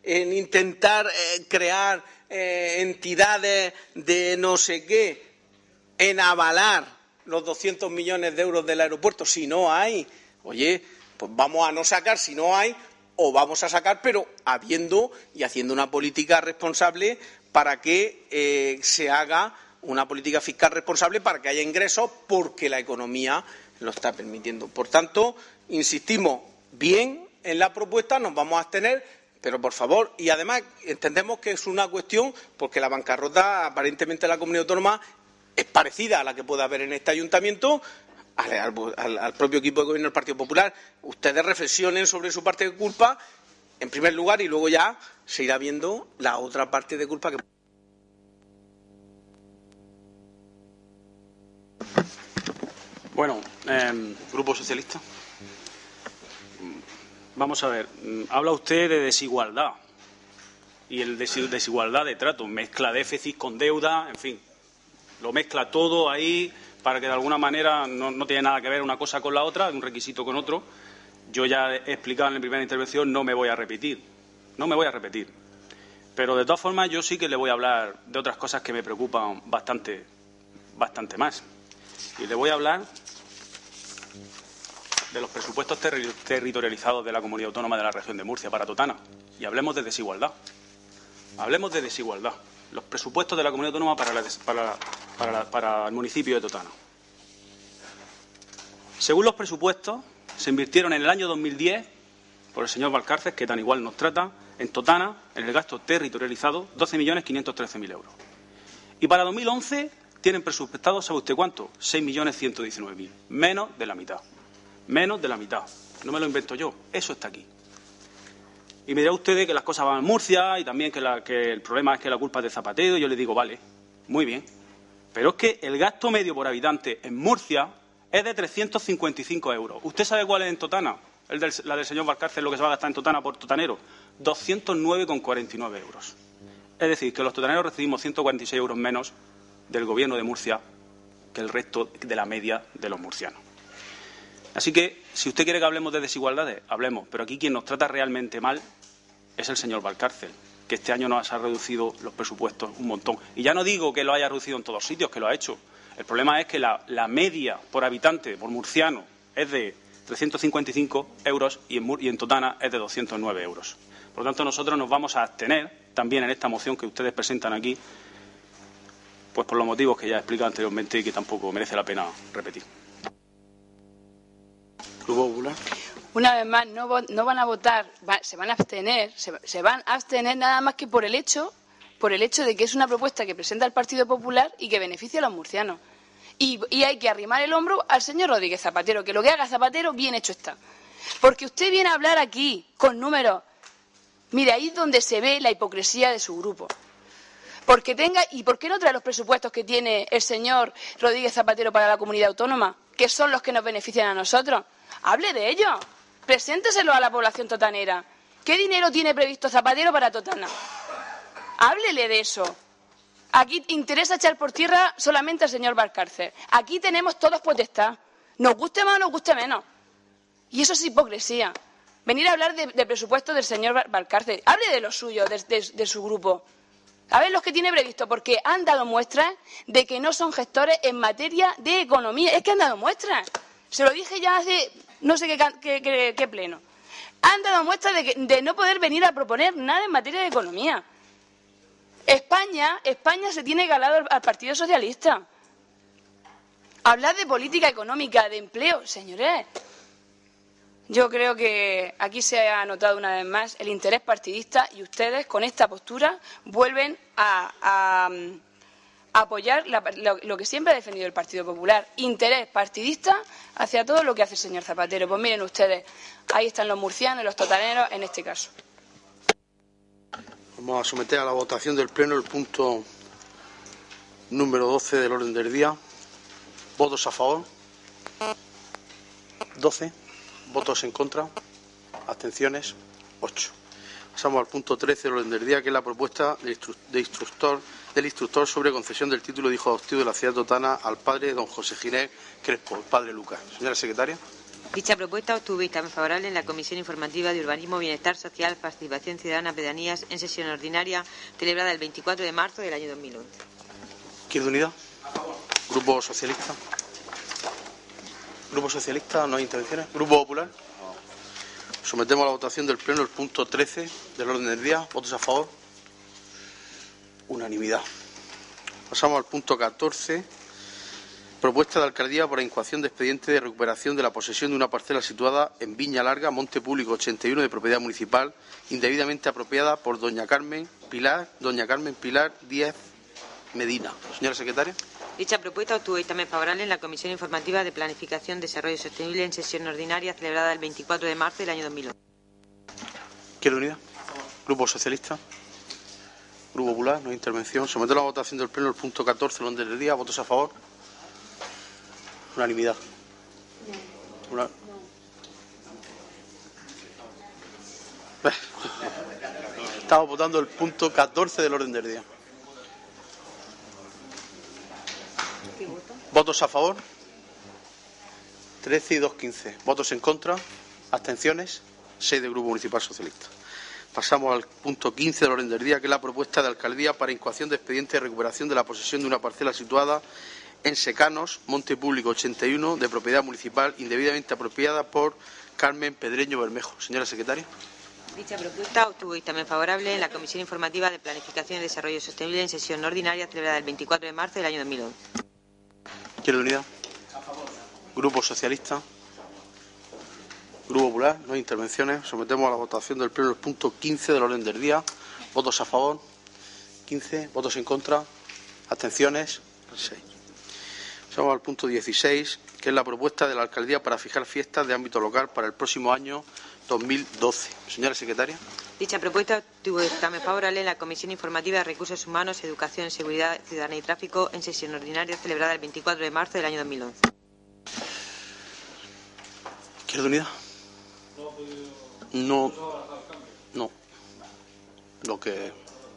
en intentar crear entidades de no sé qué, en avalar los 200 millones de euros del aeropuerto si no hay. Oye, pues vamos a no sacar si no hay, o vamos a sacar, pero habiendo y haciendo una política responsable para que se haga una política fiscal responsable, para que haya ingresos, porque la economía lo está permitiendo. Por tanto, insistimos bien en la propuesta, nos vamos a abstener, pero por favor, y además entendemos que es una cuestión porque la bancarrota aparentemente de la comunidad autónoma es parecida a la que puede haber en este ayuntamiento. Al propio equipo de gobierno del Partido Popular, ustedes reflexionen sobre su parte de culpa, en primer lugar, y luego ya se irá viendo la otra parte de culpa que. Bueno, Grupo Socialista. Vamos a ver, habla usted de desigualdad y el desigualdad de trato, mezcla déficit con deuda, en fin, lo mezcla todo ahí para que de alguna manera no tiene nada que ver una cosa con la otra, un requisito con otro. Yo ya he explicado en la primera intervención, no me voy a repetir. Pero de todas formas yo sí que le voy a hablar de otras cosas que me preocupan bastante más. Y le voy a hablar de los presupuestos territorializados de la Comunidad Autónoma de la Región de Murcia para Totana. Y hablemos de desigualdad. Los presupuestos de la Comunidad Autónoma para el municipio de Totana. Según los presupuestos, se invirtieron en el año 2010, por el señor Valcárcel, que tan igual nos trata, en Totana, en el gasto territorializado, 12.513.000 euros. Y para 2011 tienen presupuestado, ¿sabe usted cuánto? 6.119.000. Menos de la mitad. No me lo invento yo, eso está aquí. Y me dirá usted que las cosas van en Murcia y también que el problema es que la culpa es de Zapatero. Y yo le digo, vale, muy bien. Pero es que el gasto medio por habitante en Murcia es de 355 euros. ¿Usted sabe cuál es en Totana? La del señor Valcárcel, lo que se va a gastar en Totana por totanero. 209,49 euros. Es decir, que los totaneros recibimos 146 euros menos del Gobierno de Murcia que el resto de la media de los murcianos. Así que, si usted quiere que hablemos de desigualdades, hablemos. Pero aquí quien nos trata realmente mal es el señor Valcárcel, que este año nos ha reducido los presupuestos un montón. Y ya no digo que lo haya reducido en todos sitios, que lo ha hecho. El problema es que la media por habitante, por murciano, es de 355 euros y en Totana es de 209 euros. Por lo tanto, nosotros nos vamos a abstener también en esta moción que ustedes presentan aquí, pues por los motivos que ya he explicado anteriormente y que tampoco merece la pena repetir. Grupo Popular. Una vez más, no van a votar, se van a abstener, se van a abstener nada más que por el hecho de que es una propuesta que presenta el Partido Popular y que beneficia a los murcianos. Y hay que arrimar el hombro al señor Rodríguez Zapatero, que lo que haga Zapatero bien hecho está. Porque usted viene a hablar aquí con números. Mire, ahí es donde se ve la hipocresía de su grupo. ¿Y por qué no trae los presupuestos que tiene el señor Rodríguez Zapatero para la comunidad autónoma, que son los que nos benefician a nosotros? Hable de ello. Presénteselo a la población totanera. ¿Qué dinero tiene previsto Zapatero para Totana? Háblele de eso. Aquí interesa echar por tierra solamente al señor Valcárcel. Aquí tenemos todos potestad. Nos guste más o nos guste menos. Y eso es hipocresía. Venir a hablar de presupuestos del señor Valcárcel. Hable de lo suyo, de su grupo. A ver los que tiene previsto, porque han dado muestras de que no son gestores en materia de economía. Es que han dado muestras. Se lo dije ya hace no sé qué pleno. Han dado muestras de no poder venir a proponer nada en materia de economía. España se tiene galado al Partido Socialista. Hablar de política económica, de empleo, señores. Yo creo que aquí se ha notado una vez más el interés partidista y ustedes con esta postura vuelven a apoyar lo que siempre ha defendido el Partido Popular, interés partidista hacia todo lo que hace el señor Zapatero. Pues miren ustedes, ahí están los murcianos y los totaneros en este caso. Vamos a someter a la votación del Pleno el punto número 12 del orden del día. ¿Votos a favor? 12. ¿Votos en contra? ¿Abstenciones? 8. Pasamos al punto 13 del orden del día, que es la propuesta del instructor sobre concesión del título de hijo adoptivo de la ciudad totana al padre don José Ginés Crespo, el padre Lucas. Señora secretaria. Dicha propuesta obtuvo dictamen favorable en la Comisión Informativa de Urbanismo, Bienestar Social, Participación Ciudadana, Pedanías, en sesión ordinaria celebrada el 24 de marzo del año 2011. Izquierda Unida. Grupo Socialista. Grupo Socialista, no hay intervenciones. Grupo Popular. Sometemos a la votación del Pleno el punto 13 del orden del día. ¿Votos a favor? Unanimidad. Pasamos al punto 14. Propuesta de alcaldía para incoación de expediente de recuperación de la posesión de una parcela situada en Viña Larga, Monte Público 81, de propiedad municipal, indebidamente apropiada por doña Carmen Pilar Díez Medina. Señora secretaria. Dicha propuesta obtuvo dictamen favorable en la Comisión Informativa de Planificación, Desarrollo Sostenible, en sesión ordinaria celebrada el 24 de marzo del año 2011. Izquierda Unida. Grupo Socialista. Grupo Popular, no hay intervención. Someto a la votación del Pleno el punto 14 del orden del día. ¿Votos a favor? Unanimidad. Estamos votando el punto 14 del orden del día. ¿Votos a favor? 13 y 2, 15. ¿Votos en contra? ¿Abstenciones? 6 del Grupo Municipal Socialista. Pasamos al punto 15 del orden del día, que es la propuesta de alcaldía para incoación de expediente de recuperación de la posesión de una parcela situada en Secanos, Monte Público 81, de propiedad municipal, indebidamente apropiada por Carmen Pedreño Bermejo. Señora secretaria. Dicha propuesta obtuvo dictamen favorable en la Comisión Informativa de Planificación y Desarrollo Sostenible, en sesión ordinaria celebrada el 24 de marzo del año 2011. Izquierda Unida. Grupo Socialista. Grupo Popular. No hay intervenciones. Sometemos a la votación del Pleno el punto 15 del orden del día. ¿Votos a favor? 15. ¿Votos en contra? ¿Abstenciones? 6. Pasamos al punto 16, que es la propuesta de la alcaldía para fijar fiestas de ámbito local para el próximo año 2012. Señora secretaria. Dicha propuesta obtuvo dictamen favorable en la Comisión Informativa de Recursos Humanos, Educación, Seguridad Ciudadana y Tráfico, en sesión ordinaria celebrada el 24 de marzo del año 2011. ¿Izquierda Unida? No. Lo que...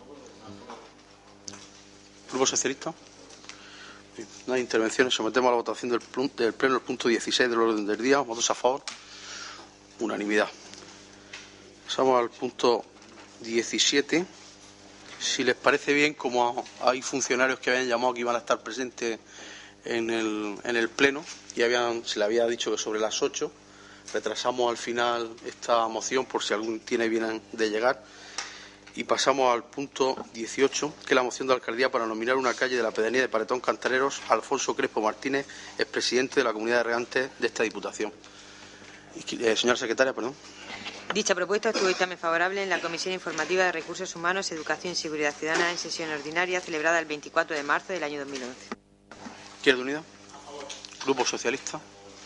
¿Grupo Socialista? No hay intervenciones. Sometemos a la votación del Pleno el punto 16 del orden del día. ¿Votos a favor? Unanimidad. Pasamos al punto 17. Si les parece bien, como hay funcionarios que habían llamado que iban a estar presentes en el Pleno y se le había dicho que sobre las 8, retrasamos al final esta moción por si algún tiene bien de llegar. Y pasamos al punto 18, que es la moción de alcaldía para nominar una calle de la pedanía de Paretón Cantareros a Alfonso Crespo Martínez, expresidente de la Comunidad de Regantes de esta Diputación. Señora secretaria, perdón. Dicha propuesta obtuvo dictamen favorable en la Comisión Informativa de Recursos Humanos, Educación y Seguridad Ciudadana, en sesión ordinaria celebrada el 24 de marzo del año 2011. Izquierda Unida. Grupo Socialista.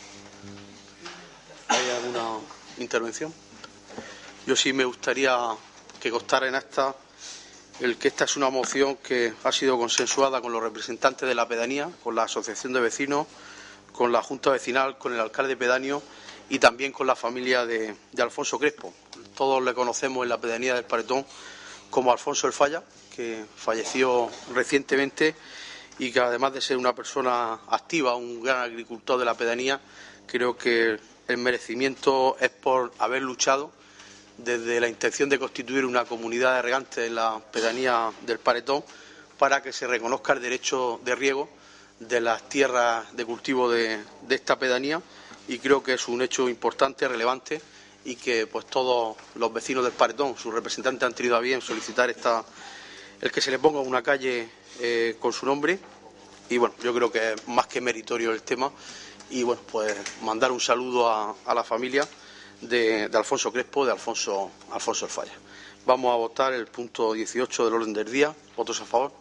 ¿Hay alguna intervención? Yo sí me gustaría que constara en acta que esta es una moción que ha sido consensuada con los representantes de la pedanía, con la Asociación de Vecinos, con la Junta Vecinal, con el alcalde pedáneo y también con la familia de Alfonso Crespo. Todos le conocemos en la pedanía del Paretón como Alfonso el Falla, que falleció recientemente y que además de ser una persona activa, un gran agricultor de la pedanía, creo que el merecimiento es por haber luchado desde la intención de constituir una comunidad de regantes en la pedanía del Paretón para que se reconozca el derecho de riego de las tierras de cultivo de esta pedanía, y creo que es un hecho importante, relevante, y que pues todos los vecinos del Paretón, sus representantes, han tenido a bien solicitar el que se le ponga una calle con su nombre. Y bueno, yo creo que es más que meritorio el tema, y bueno, pues mandar un saludo a la familia de Alfonso Crespo, de Alfonso el Falla. Vamos a votar el punto 18 del orden del día. ¿Votos a favor?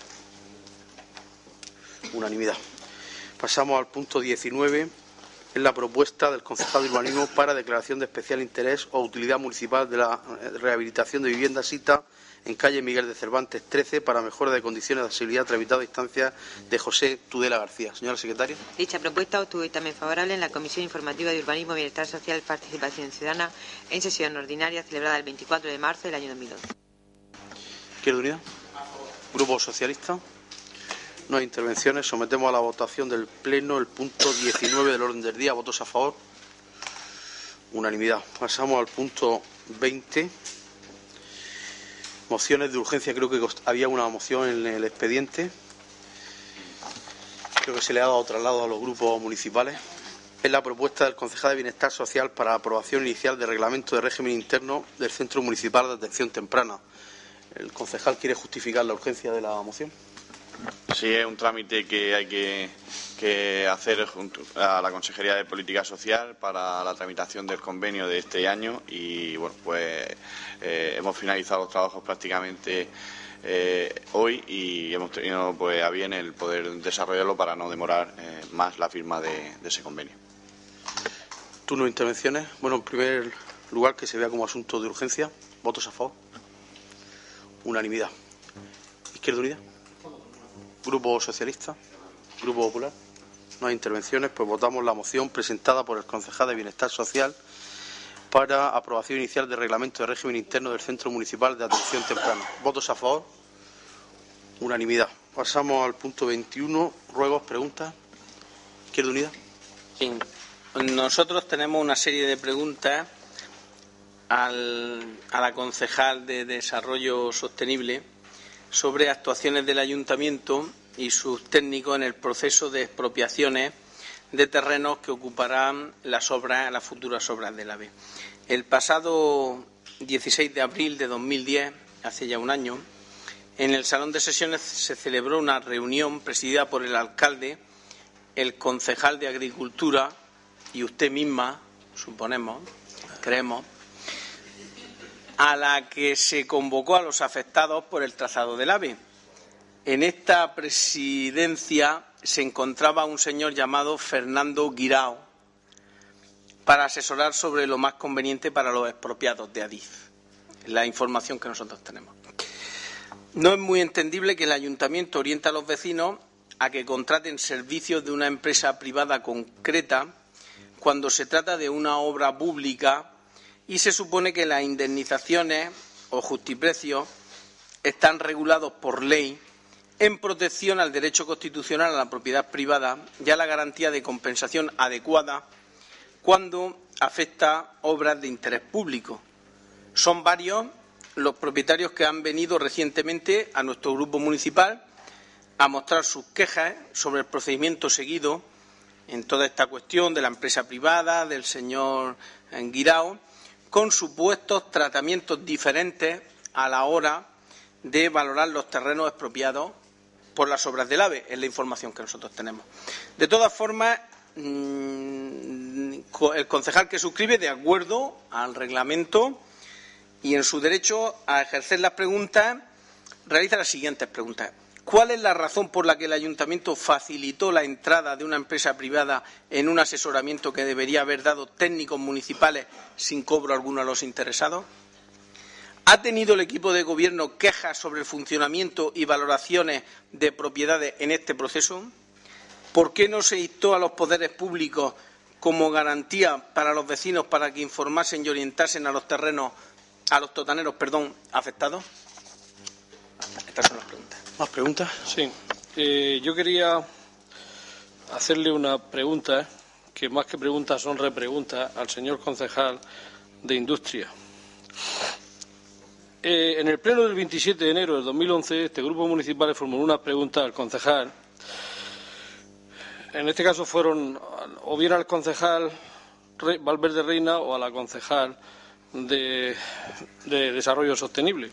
Unanimidad. Pasamos al punto 19. Es la propuesta del concejal de urbanismo para declaración de especial interés o utilidad municipal de la rehabilitación de vivienda sita en calle Miguel de Cervantes 13 para mejora de condiciones de accesibilidad tramitado a instancia de José Tudela García. Señora secretaria. Dicha propuesta obtuvo dictamen favorable en la Comisión Informativa de Urbanismo, Bienestar Social y Participación Ciudadana, en sesión ordinaria celebrada el 24 de marzo del año 2011. Izquierda Unida. Grupo Socialista. No hay intervenciones. Sometemos a la votación del Pleno el punto 19 del orden del día. ¿Votos a favor? Unanimidad. Pasamos al punto 20. Mociones de urgencia. Creo que había una moción en el expediente. Creo que se le ha dado traslado a los grupos municipales. Es la propuesta del concejal de Bienestar Social para aprobación inicial del reglamento de régimen interno del Centro Municipal de Atención Temprana. ¿El concejal quiere justificar la urgencia de la moción? Sí, es un trámite que hay que hacer junto a la Consejería de Política Social para la tramitación del convenio de este año y, bueno, pues hemos finalizado los trabajos prácticamente hoy y hemos tenido pues a bien el poder desarrollarlo para no demorar más la firma de ese convenio. Turno de intervenciones. Bueno, en primer lugar, que se vea como asunto de urgencia. ¿Votos a favor? Unanimidad. ¿Izquierda Unida? Grupo Socialista, Grupo Popular. No hay intervenciones, pues votamos la moción presentada por el concejal de Bienestar Social para aprobación inicial del reglamento de régimen interno del Centro Municipal de Atención Temprana. ¿Votos a favor? Unanimidad. Pasamos al punto 21. Ruegos, preguntas. ¿Izquierda Unida? Sí. Nosotros tenemos una serie de preguntas a la concejal de Desarrollo Sostenible sobre actuaciones del Ayuntamiento y sus técnicos en el proceso de expropiaciones de terrenos que ocuparán las futuras obras del AVE. El pasado 16 de abril de 2010, hace ya un año, en el Salón de Sesiones se celebró una reunión presidida por el alcalde, el concejal de Agricultura y usted misma, suponemos, creemos, a la que se convocó a los afectados por el trazado del AVE. En esta presidencia se encontraba un señor llamado Fernando Guirao para asesorar sobre lo más conveniente para los expropiados de Adif, la información que nosotros tenemos. No es muy entendible que el Ayuntamiento oriente a los vecinos a que contraten servicios de una empresa privada concreta cuando se trata de una obra pública y se supone que las indemnizaciones o justiprecios están regulados por ley en protección al derecho constitucional a la propiedad privada y a la garantía de compensación adecuada cuando afecta obras de interés público. Son varios los propietarios que han venido recientemente a nuestro grupo municipal a mostrar sus quejas sobre el procedimiento seguido en toda esta cuestión de la empresa privada, del señor Guirao, con supuestos tratamientos diferentes a la hora de valorar los terrenos expropiados por las obras del AVE, es la información que nosotros tenemos. De todas formas, el concejal que suscribe, de acuerdo al reglamento y en su derecho a ejercer las preguntas, realiza las siguientes preguntas. ¿Cuál es la razón por la que el Ayuntamiento facilitó la entrada de una empresa privada en un asesoramiento que debería haber dado técnicos municipales sin cobro alguno a los interesados? ¿Ha tenido el equipo de Gobierno quejas sobre el funcionamiento y valoraciones de propiedades en este proceso? ¿Por qué no se instó a los poderes públicos como garantía para los vecinos para que informasen y orientasen a los totaneros afectados? Estas son las preguntas. ¿Más preguntas? Sí. Yo quería hacerle una pregunta, que más que preguntas son repreguntas, al señor concejal de Industria. En el pleno del 27 de enero de 2011, este grupo municipal formuló una pregunta al concejal. En este caso fueron o bien al concejal Valverde Reina o a la concejal de Desarrollo Sostenible.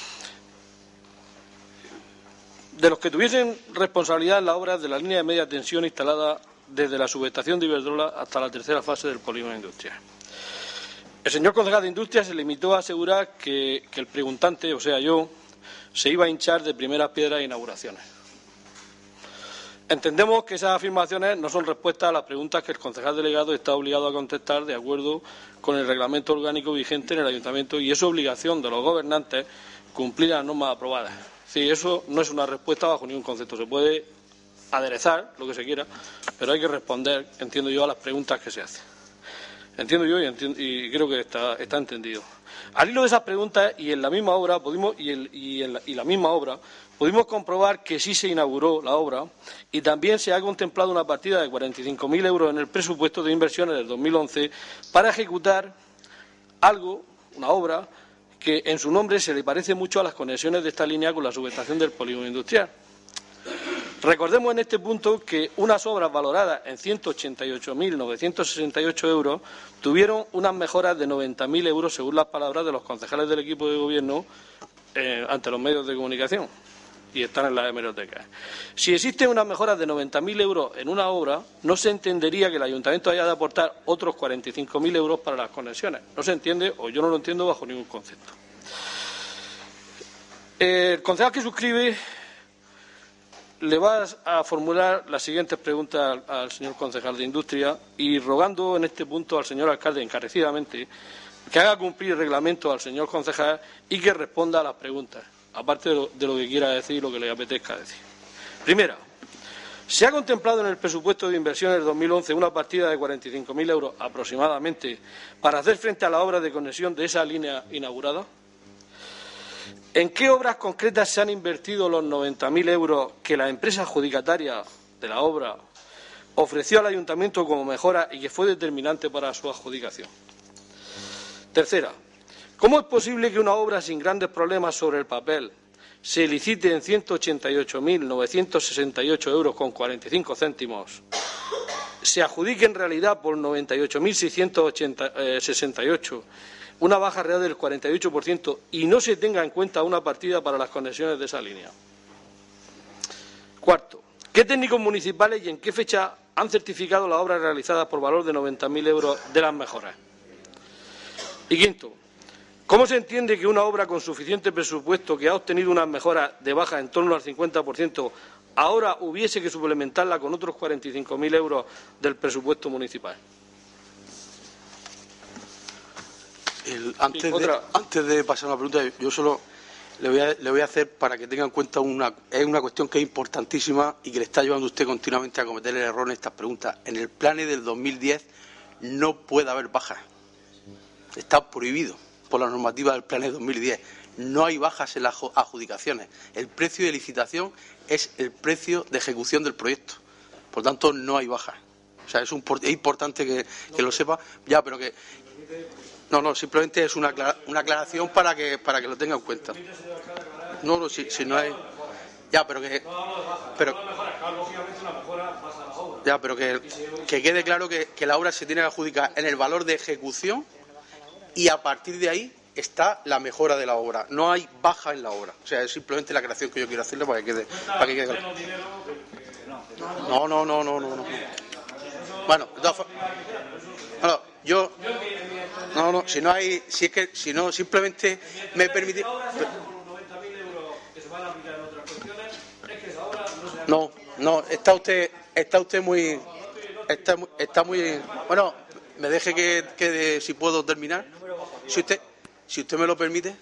De los que tuviesen responsabilidad en las obras de la línea de media tensión instalada desde la subestación de Iberdrola hasta la tercera fase del polígono industrial. El señor concejal de Industria se limitó a asegurar que el preguntante, o sea yo, se iba a hinchar de primeras piedras e inauguraciones. Entendemos que esas afirmaciones no son respuestas a las preguntas que el concejal delegado está obligado a contestar de acuerdo con el reglamento orgánico vigente en el Ayuntamiento y es obligación de los gobernantes cumplir las normas aprobadas. Sí, eso no es una respuesta bajo ningún concepto. Se puede aderezar lo que se quiera, pero hay que responder, entiendo yo, a las preguntas que se hacen. Entiendo yo y creo que está entendido. Al hilo de esas preguntas y en la misma obra pudimos comprobar que sí se inauguró la obra y también se ha contemplado una partida de 45.000 euros en el presupuesto de inversiones del 2011 para ejecutar algo, una obra, que en su nombre se le parece mucho a las conexiones de esta línea con la subestación del polígono industrial. Recordemos en este punto que unas obras valoradas en 188.968 euros tuvieron unas mejoras de 90.000 euros, según las palabras de los concejales del equipo de gobierno ante los medios de comunicación, y están en las hemerotecas. Si existen unas mejoras de 90.000 euros en una obra, no se entendería que el ayuntamiento haya de aportar otros 45.000 euros para las conexiones. No se entiende, o yo no lo entiendo bajo ningún concepto. El concejal que suscribe le va a formular las siguientes preguntas al señor concejal de Industria y rogando en este punto al señor alcalde encarecidamente que haga cumplir el reglamento al señor concejal y que responda a las preguntas, aparte de lo que quiera decir y lo que le apetezca decir. Primera, ¿se ha contemplado en el presupuesto de inversiones del 2011 una partida de 45.000 euros aproximadamente para hacer frente a la obra de conexión de esa línea inaugurada? ¿En qué obras concretas se han invertido los 90.000 euros que la empresa adjudicataria de la obra ofreció al ayuntamiento como mejora y que fue determinante para su adjudicación? Tercera, ¿cómo es posible que una obra sin grandes problemas sobre el papel se licite en 188.968 euros con 45 céntimos, se adjudique en realidad por 98.668, una baja real del 48% y no se tenga en cuenta una partida para las conexiones de esa línea? Cuarto, ¿qué técnicos municipales y en qué fecha han certificado las obras realizadas por valor de 90.000 euros de las mejoras? Y quinto, ¿cómo se entiende que una obra con suficiente presupuesto que ha obtenido unas mejoras de baja en torno al 50% ahora hubiese que suplementarla con otros 45.000 euros del presupuesto municipal? Antes de pasar a la pregunta, yo solo le voy a hacer para que tenga en cuenta una cuestión que es importantísima y que le está llevando usted continuamente a cometer el error en estas preguntas. En el plane del 2010 no puede haber bajas. Está prohibido por la normativa del plane del 2010. No hay bajas en las adjudicaciones. El precio de licitación es el precio de ejecución del proyecto. Por tanto, no hay bajas. O sea, es importante que lo sepa. Ya, pero que... No, simplemente es una aclaración para que lo tenga en cuenta. No, si no hay... Ya, pero que... Ya, pero que quede claro que la obra se tiene que adjudicar en el valor de ejecución y a partir de ahí está la mejora de la obra. No hay baja en la obra. O sea, es simplemente la aclaración que yo quiero hacerle para que quede claro. No. Bueno, yo... No, si no, simplemente me permite... No, está usted muy... Está muy... Bueno, me deje que si puedo terminar. Si usted me lo permite.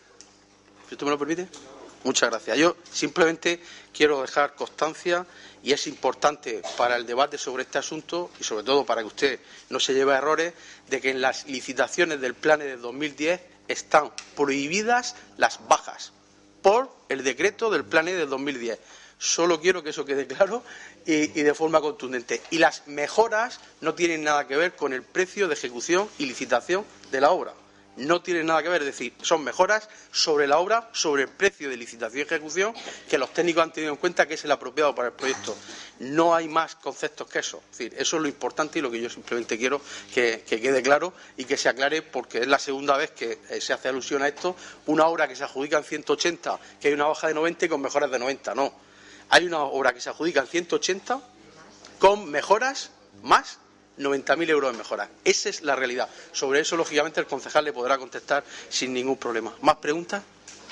Muchas gracias. Yo simplemente quiero dejar constancia, y es importante para el debate sobre este asunto y sobre todo para que usted no se lleve a errores, de que en las licitaciones del plane de 2010 están prohibidas las bajas por el decreto del plane de 2010. Solo quiero que eso quede claro y de forma contundente. Y las mejoras no tienen nada que ver con el precio de ejecución y licitación de la obra. No tienen nada que ver, es decir, son mejoras sobre la obra, sobre el precio de licitación y ejecución que los técnicos han tenido en cuenta que es el apropiado para el proyecto. No hay más conceptos que eso. Es decir, eso es lo importante y lo que yo simplemente quiero que quede claro y que se aclare, porque es la segunda vez que se hace alusión a esto. Una obra que se adjudica en 180, que hay una baja de 90 y con mejoras de 90. No. Hay una obra que se adjudica en 180 con mejoras más 90.000 euros de mejora. Esa es la realidad. Sobre eso, lógicamente, el concejal le podrá contestar sin ningún problema. ¿Más preguntas?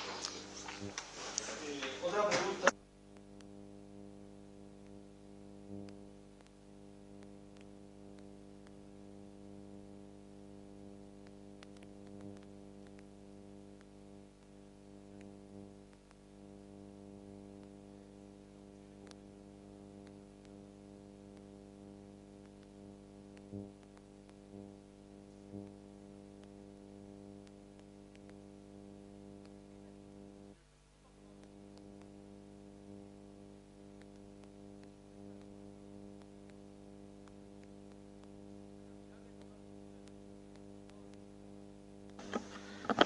Otra pregunta.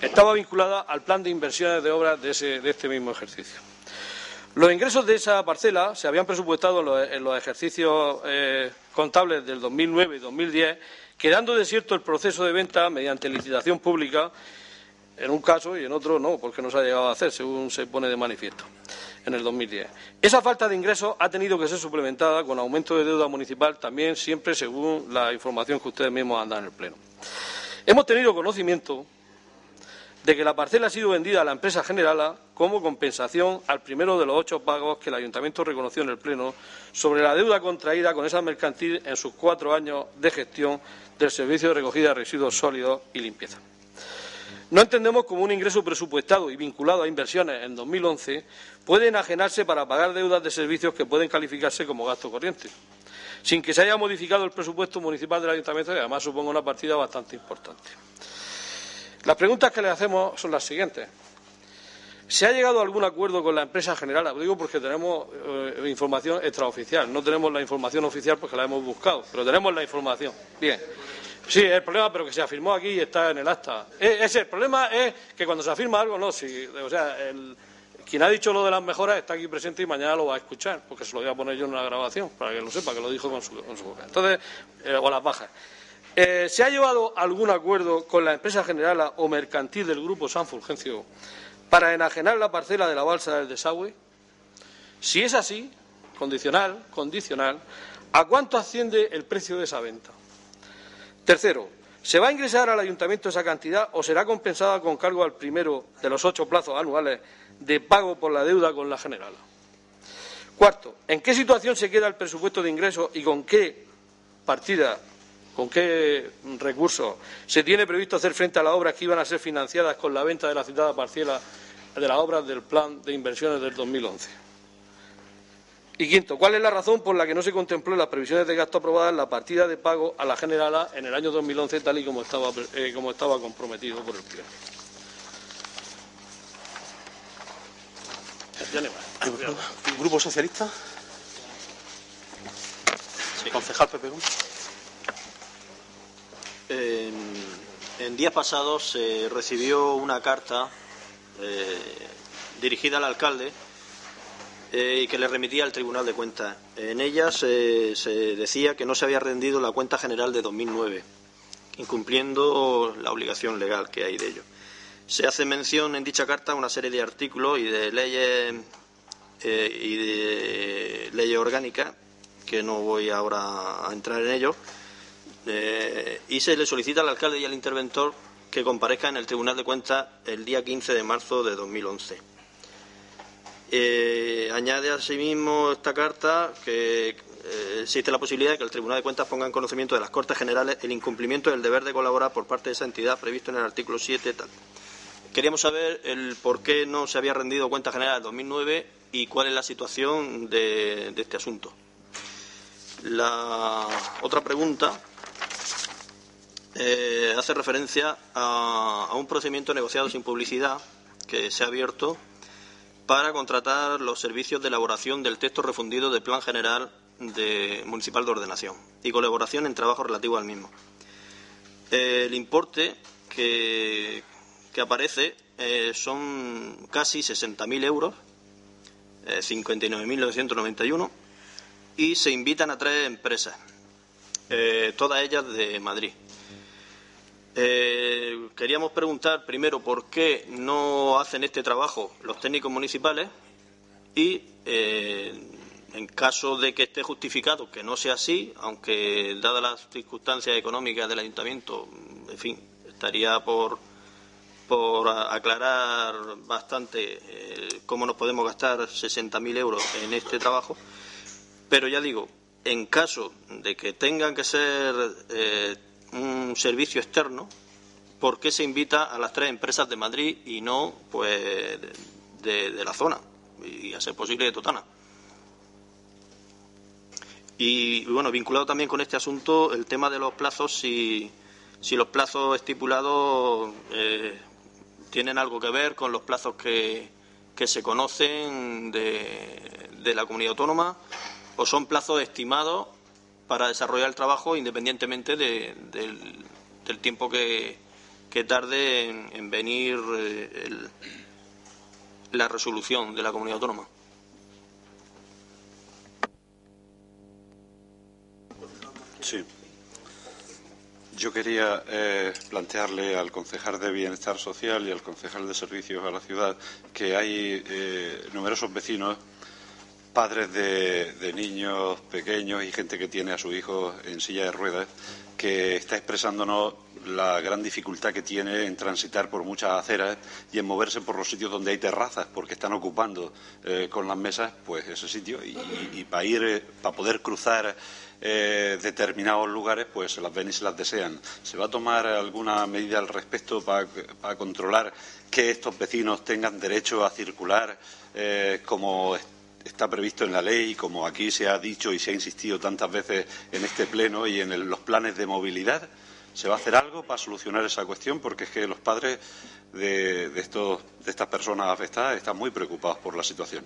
estaba vinculada al plan de inversiones de obras de este mismo ejercicio. Los ingresos de esa parcela se habían presupuestado en los ejercicios contables del 2009 y 2010, quedando desierto el proceso de venta mediante licitación pública, en un caso y en otro no, porque no se ha llegado a hacer, según se pone de manifiesto en el 2010. Esa falta de ingresos ha tenido que ser suplementada con aumento de deuda municipal, también siempre según la información que ustedes mismos han dado en el Pleno. Hemos tenido conocimiento de que la parcela ha sido vendida a la empresa Generala como compensación al primero de los 8 pagos que el Ayuntamiento reconoció en el Pleno sobre la deuda contraída con esa mercantil en sus 4 años de gestión del servicio de recogida de residuos sólidos y limpieza. No entendemos cómo un ingreso presupuestado y vinculado a inversiones en 2011 puede enajenarse para pagar deudas de servicios que pueden calificarse como gasto corriente, sin que se haya modificado el presupuesto municipal del Ayuntamiento, y además suponga una partida bastante importante. Las preguntas que le hacemos son las siguientes. ¿Se ha llegado a algún acuerdo con la empresa General? Lo digo porque tenemos información extraoficial. No tenemos la información oficial porque la hemos buscado, pero tenemos la información. Bien. Sí, el problema, pero que se afirmó aquí y está en el acta. El problema es que cuando se afirma algo, no. Quien ha dicho lo de las mejoras está aquí presente y mañana lo va a escuchar, porque se lo voy a poner yo en una grabación, para que lo sepa, que lo dijo con su boca. Entonces, o las bajas. ¿Se ha llevado algún acuerdo con la empresa Generala o mercantil del Grupo San Fulgencio para enajenar la parcela de la balsa del desagüe? Si es así, condicional, ¿a cuánto asciende el precio de esa venta? Tercero, ¿se va a ingresar al Ayuntamiento esa cantidad o será compensada con cargo al primero de los 8 plazos anuales de pago por la deuda con la Generala? Cuarto, ¿en qué situación se queda el presupuesto de ingresos y con qué partida, con qué recursos se tiene previsto hacer frente a las obras que iban a ser financiadas con la venta de la citada parcela de las obras del Plan de Inversiones del 2011? Y quinto, ¿cuál es la razón por la que no se contempló en las previsiones de gasto aprobadas la partida de pago a la Generala en el año 2011 tal y como estaba comprometido por el Pleno? ¿Grupo Socialista? Sí. Concejal Pepe Gómez. En días pasados se recibió una carta dirigida al alcalde y que le remitía al Tribunal de Cuentas. En ella se decía que no se había rendido la cuenta general de 2009, incumpliendo la obligación legal que hay de ello. Se hace mención en dicha carta a una serie de artículos y de leyes orgánicas, que no voy ahora a entrar en ello, y se le solicita al alcalde y al interventor que comparezcan en el Tribunal de Cuentas el día 15 de marzo de 2011. Añade asimismo esta carta que existe la posibilidad de que el Tribunal de Cuentas ponga en conocimiento de las Cortes Generales el incumplimiento del deber de colaborar por parte de esa entidad previsto en el artículo 7 tal. Queríamos saber el por qué no se había rendido cuenta general del 2009 y cuál es la situación de este asunto. La otra pregunta hace referencia a un procedimiento negociado sin publicidad que se ha abierto para contratar los servicios de elaboración del texto refundido del Plan General Municipal de Ordenación y colaboración en trabajo relativo al mismo. El importe que aparece son casi 60.000 euros, 59.991, y se invitan a 3 empresas, todas ellas de Madrid. Queríamos preguntar primero por qué no hacen este trabajo los técnicos municipales y, en caso de que esté justificado que no sea así, aunque dadas las circunstancias económicas del ayuntamiento, en fin, estaría por aclarar bastante cómo nos podemos gastar 60.000 euros en este trabajo, pero ya digo, en caso de que tengan que ser un servicio externo, ¿por qué se invita a las 3 empresas de Madrid y no pues de la zona y a ser posible de Totana? Y bueno, vinculado también con este asunto el tema de los plazos, si los plazos estipulados tienen algo que ver con los plazos que se conocen de la comunidad autónoma o son plazos estimados para desarrollar el trabajo independientemente del tiempo que que tarde en venir la resolución de la comunidad autónoma. Sí. Yo quería plantearle al concejal de Bienestar Social y al concejal de Servicios a la ciudad que hay numerosos vecinos, padres de niños pequeños y gente que tiene a su hijo en silla de ruedas, que está expresándonos la gran dificultad que tiene en transitar por muchas aceras y en moverse por los sitios donde hay terrazas, porque están ocupando con las mesas pues ese sitio y para poder cruzar determinados lugares pues se las ven y se las desean. ¿Se va a tomar alguna medida al respecto para controlar que estos vecinos tengan derecho a circular como está previsto en la ley, como aquí se ha dicho y se ha insistido tantas veces en este pleno y en los planes de movilidad? ¿Se va a hacer algo para solucionar esa cuestión? Porque es que los padres de estas personas afectadas están muy preocupados por la situación.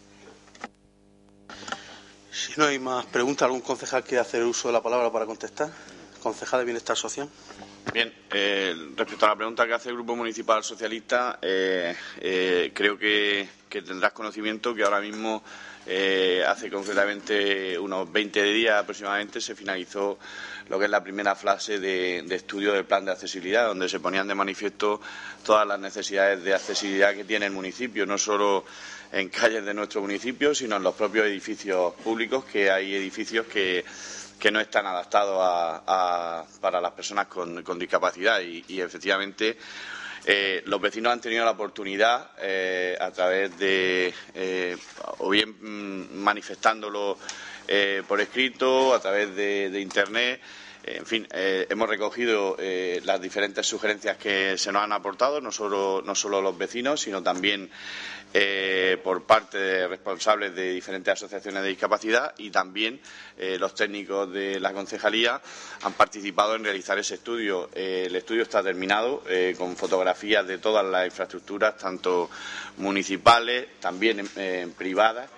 Si no hay más preguntas, ¿algún concejal quiere hacer uso de la palabra para contestar? Concejal de Bienestar Social. Bien, respecto a la pregunta que hace el Grupo Municipal Socialista, creo que tendrás conocimiento que ahora mismo, hace concretamente unos 20 días aproximadamente, se finalizó lo que es la primera fase de estudio del plan de accesibilidad, donde se ponían de manifiesto todas las necesidades de accesibilidad que tiene el municipio, no solo en calles de nuestro municipio, sino en los propios edificios públicos, que hay edificios que no están adaptados para las personas con discapacidad y efectivamente los vecinos han tenido la oportunidad a través de o bien manifestándolo por escrito, a través de Internet. En fin, hemos recogido las diferentes sugerencias que se nos han aportado, no solo los vecinos, sino también por parte de responsables de diferentes asociaciones de discapacidad y también los técnicos de la concejalía han participado en realizar ese estudio. El estudio está terminado con fotografías de todas las infraestructuras, tanto municipales, también privadas.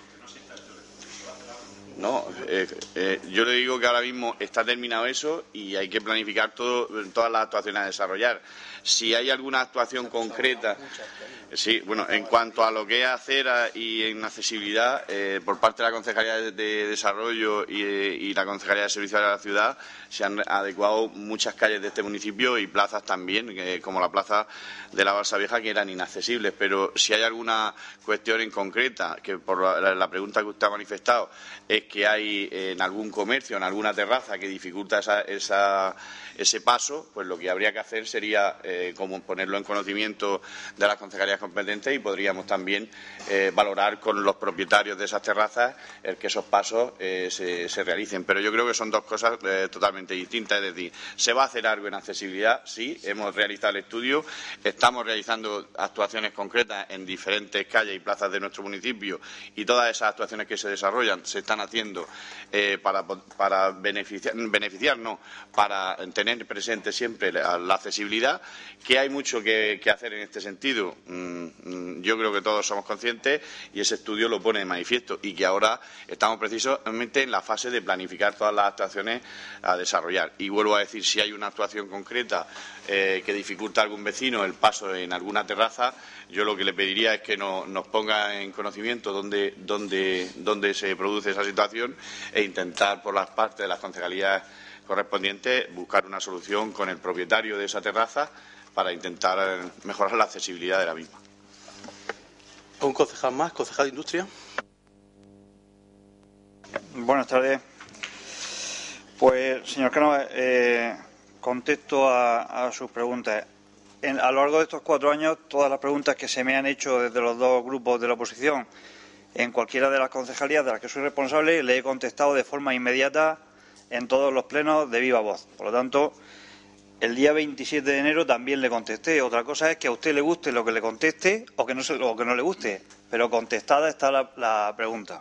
No, yo le digo que ahora mismo está terminado eso y hay que planificar todas las actuaciones a desarrollar. Si hay alguna actuación concreta, sí, bueno, en cuanto a lo que es acera y en accesibilidad, por parte de la Concejalía de Desarrollo y la Concejalía de Servicios a la Ciudad, se han adecuado muchas calles de este municipio y plazas también, como la plaza de la Balsa Vieja, que eran inaccesibles. Pero si hay alguna cuestión en concreta, que por la pregunta que usted ha manifestado, es que hay en algún comercio, en alguna terraza que dificulta ese paso, pues lo que habría que hacer sería como ponerlo en conocimiento de las concejalías competentes y podríamos también valorar con los propietarios de esas terrazas el que esos pasos se realicen. Pero yo creo que son dos cosas totalmente distintas. Es decir, ¿se va a hacer algo en accesibilidad? Sí, hemos realizado el estudio, estamos realizando actuaciones concretas en diferentes calles y plazas de nuestro municipio y todas esas actuaciones que se desarrollan se están haciendo para beneficiar, no, para tener presente siempre la accesibilidad, que hay mucho que hacer en este sentido. Yo creo que todos somos conscientes y ese estudio lo pone de manifiesto y que ahora estamos precisamente en la fase de planificar todas las actuaciones a desarrollar. Y vuelvo a decir, si hay una actuación concreta que dificulta a algún vecino el paso en alguna terraza, yo lo que le pediría es que nos ponga en conocimiento dónde se produce esa situación e intentar por las partes de las concejalías correspondientes buscar una solución con el propietario de esa terraza para intentar mejorar la accesibilidad de la misma. ¿Un concejal más? ¿Concejal de Industria? Buenas tardes. Pues, señor Cano, contesto a sus preguntas. A lo largo de estos 4 años, todas las preguntas que se me han hecho desde los dos grupos de la oposición en cualquiera de las concejalías de las que soy responsable, le he contestado de forma inmediata en todos los plenos de viva voz. Por lo tanto, el día 27 de enero también le contesté. Otra cosa es que a usted le guste lo que le conteste o que no le guste, pero contestada está la pregunta.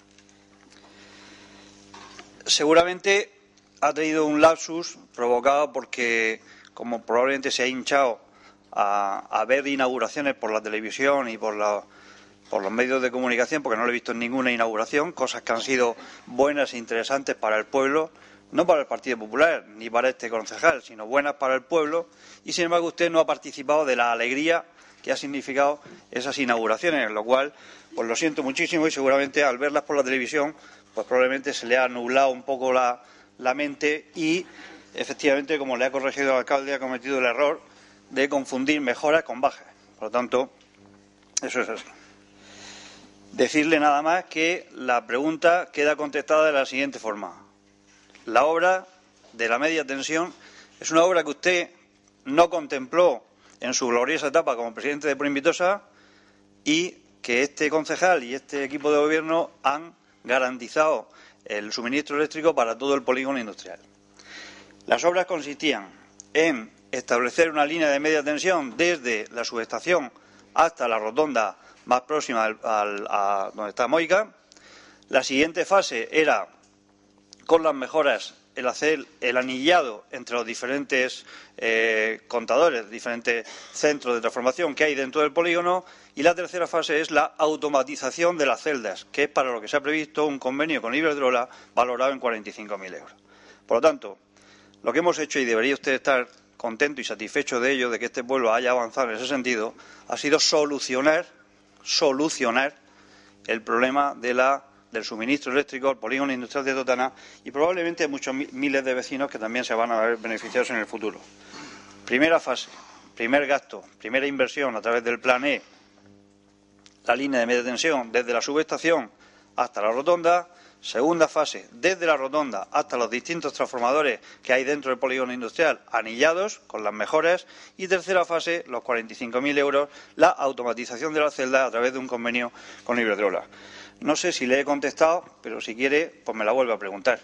Seguramente ha tenido un lapsus provocado porque, como probablemente se ha hinchado a ver inauguraciones por la televisión y por los medios de comunicación, porque no lo he visto en ninguna inauguración, cosas que han sido buenas e interesantes para el pueblo, no para el Partido Popular ni para este concejal, sino buenas para el pueblo, y sin embargo usted no ha participado de la alegría que ha significado esas inauguraciones, lo cual pues lo siento muchísimo, y seguramente al verlas por la televisión pues probablemente se le ha nublado un poco la mente y efectivamente, como le ha corregido el alcalde, ha cometido el error de confundir mejoras con bajas. Por lo tanto, eso es así. Decirle nada más que la pregunta queda contestada de la siguiente forma. La obra de la media tensión es una obra que usted no contempló en su gloriosa etapa como presidente de Proinvitosa y que este concejal y este equipo de gobierno han garantizado el suministro eléctrico para todo el polígono industrial. Las obras consistían en establecer una línea de media tensión desde la subestación hasta la rotonda más próxima a donde está Moica. La siguiente fase era, con las mejoras, el hacer el anillado entre los diferentes contadores, diferentes centros de transformación que hay dentro del polígono, y la tercera fase es la automatización de las celdas, que es para lo que se ha previsto un convenio con Iberdrola valorado en 45.000 euros. Por lo tanto, lo que hemos hecho, y debería usted estar contento y satisfecho de ello, de que este pueblo haya avanzado en ese sentido, ha sido solucionar el problema del suministro eléctrico al polígono industrial de Totana, y probablemente muchos miles de vecinos que también se van a ver beneficiados en el futuro. Primera fase, primer gasto, primera inversión a través del Plan E, la línea de media tensión desde la subestación hasta la rotonda. Segunda fase, desde la rotonda hasta los distintos transformadores que hay dentro del polígono industrial, anillados con las mejoras. Y tercera fase, los 45.000 euros, la automatización de la celda a través de un convenio con Iberdrola. No sé si le he contestado, pero si quiere, pues me la vuelve a preguntar.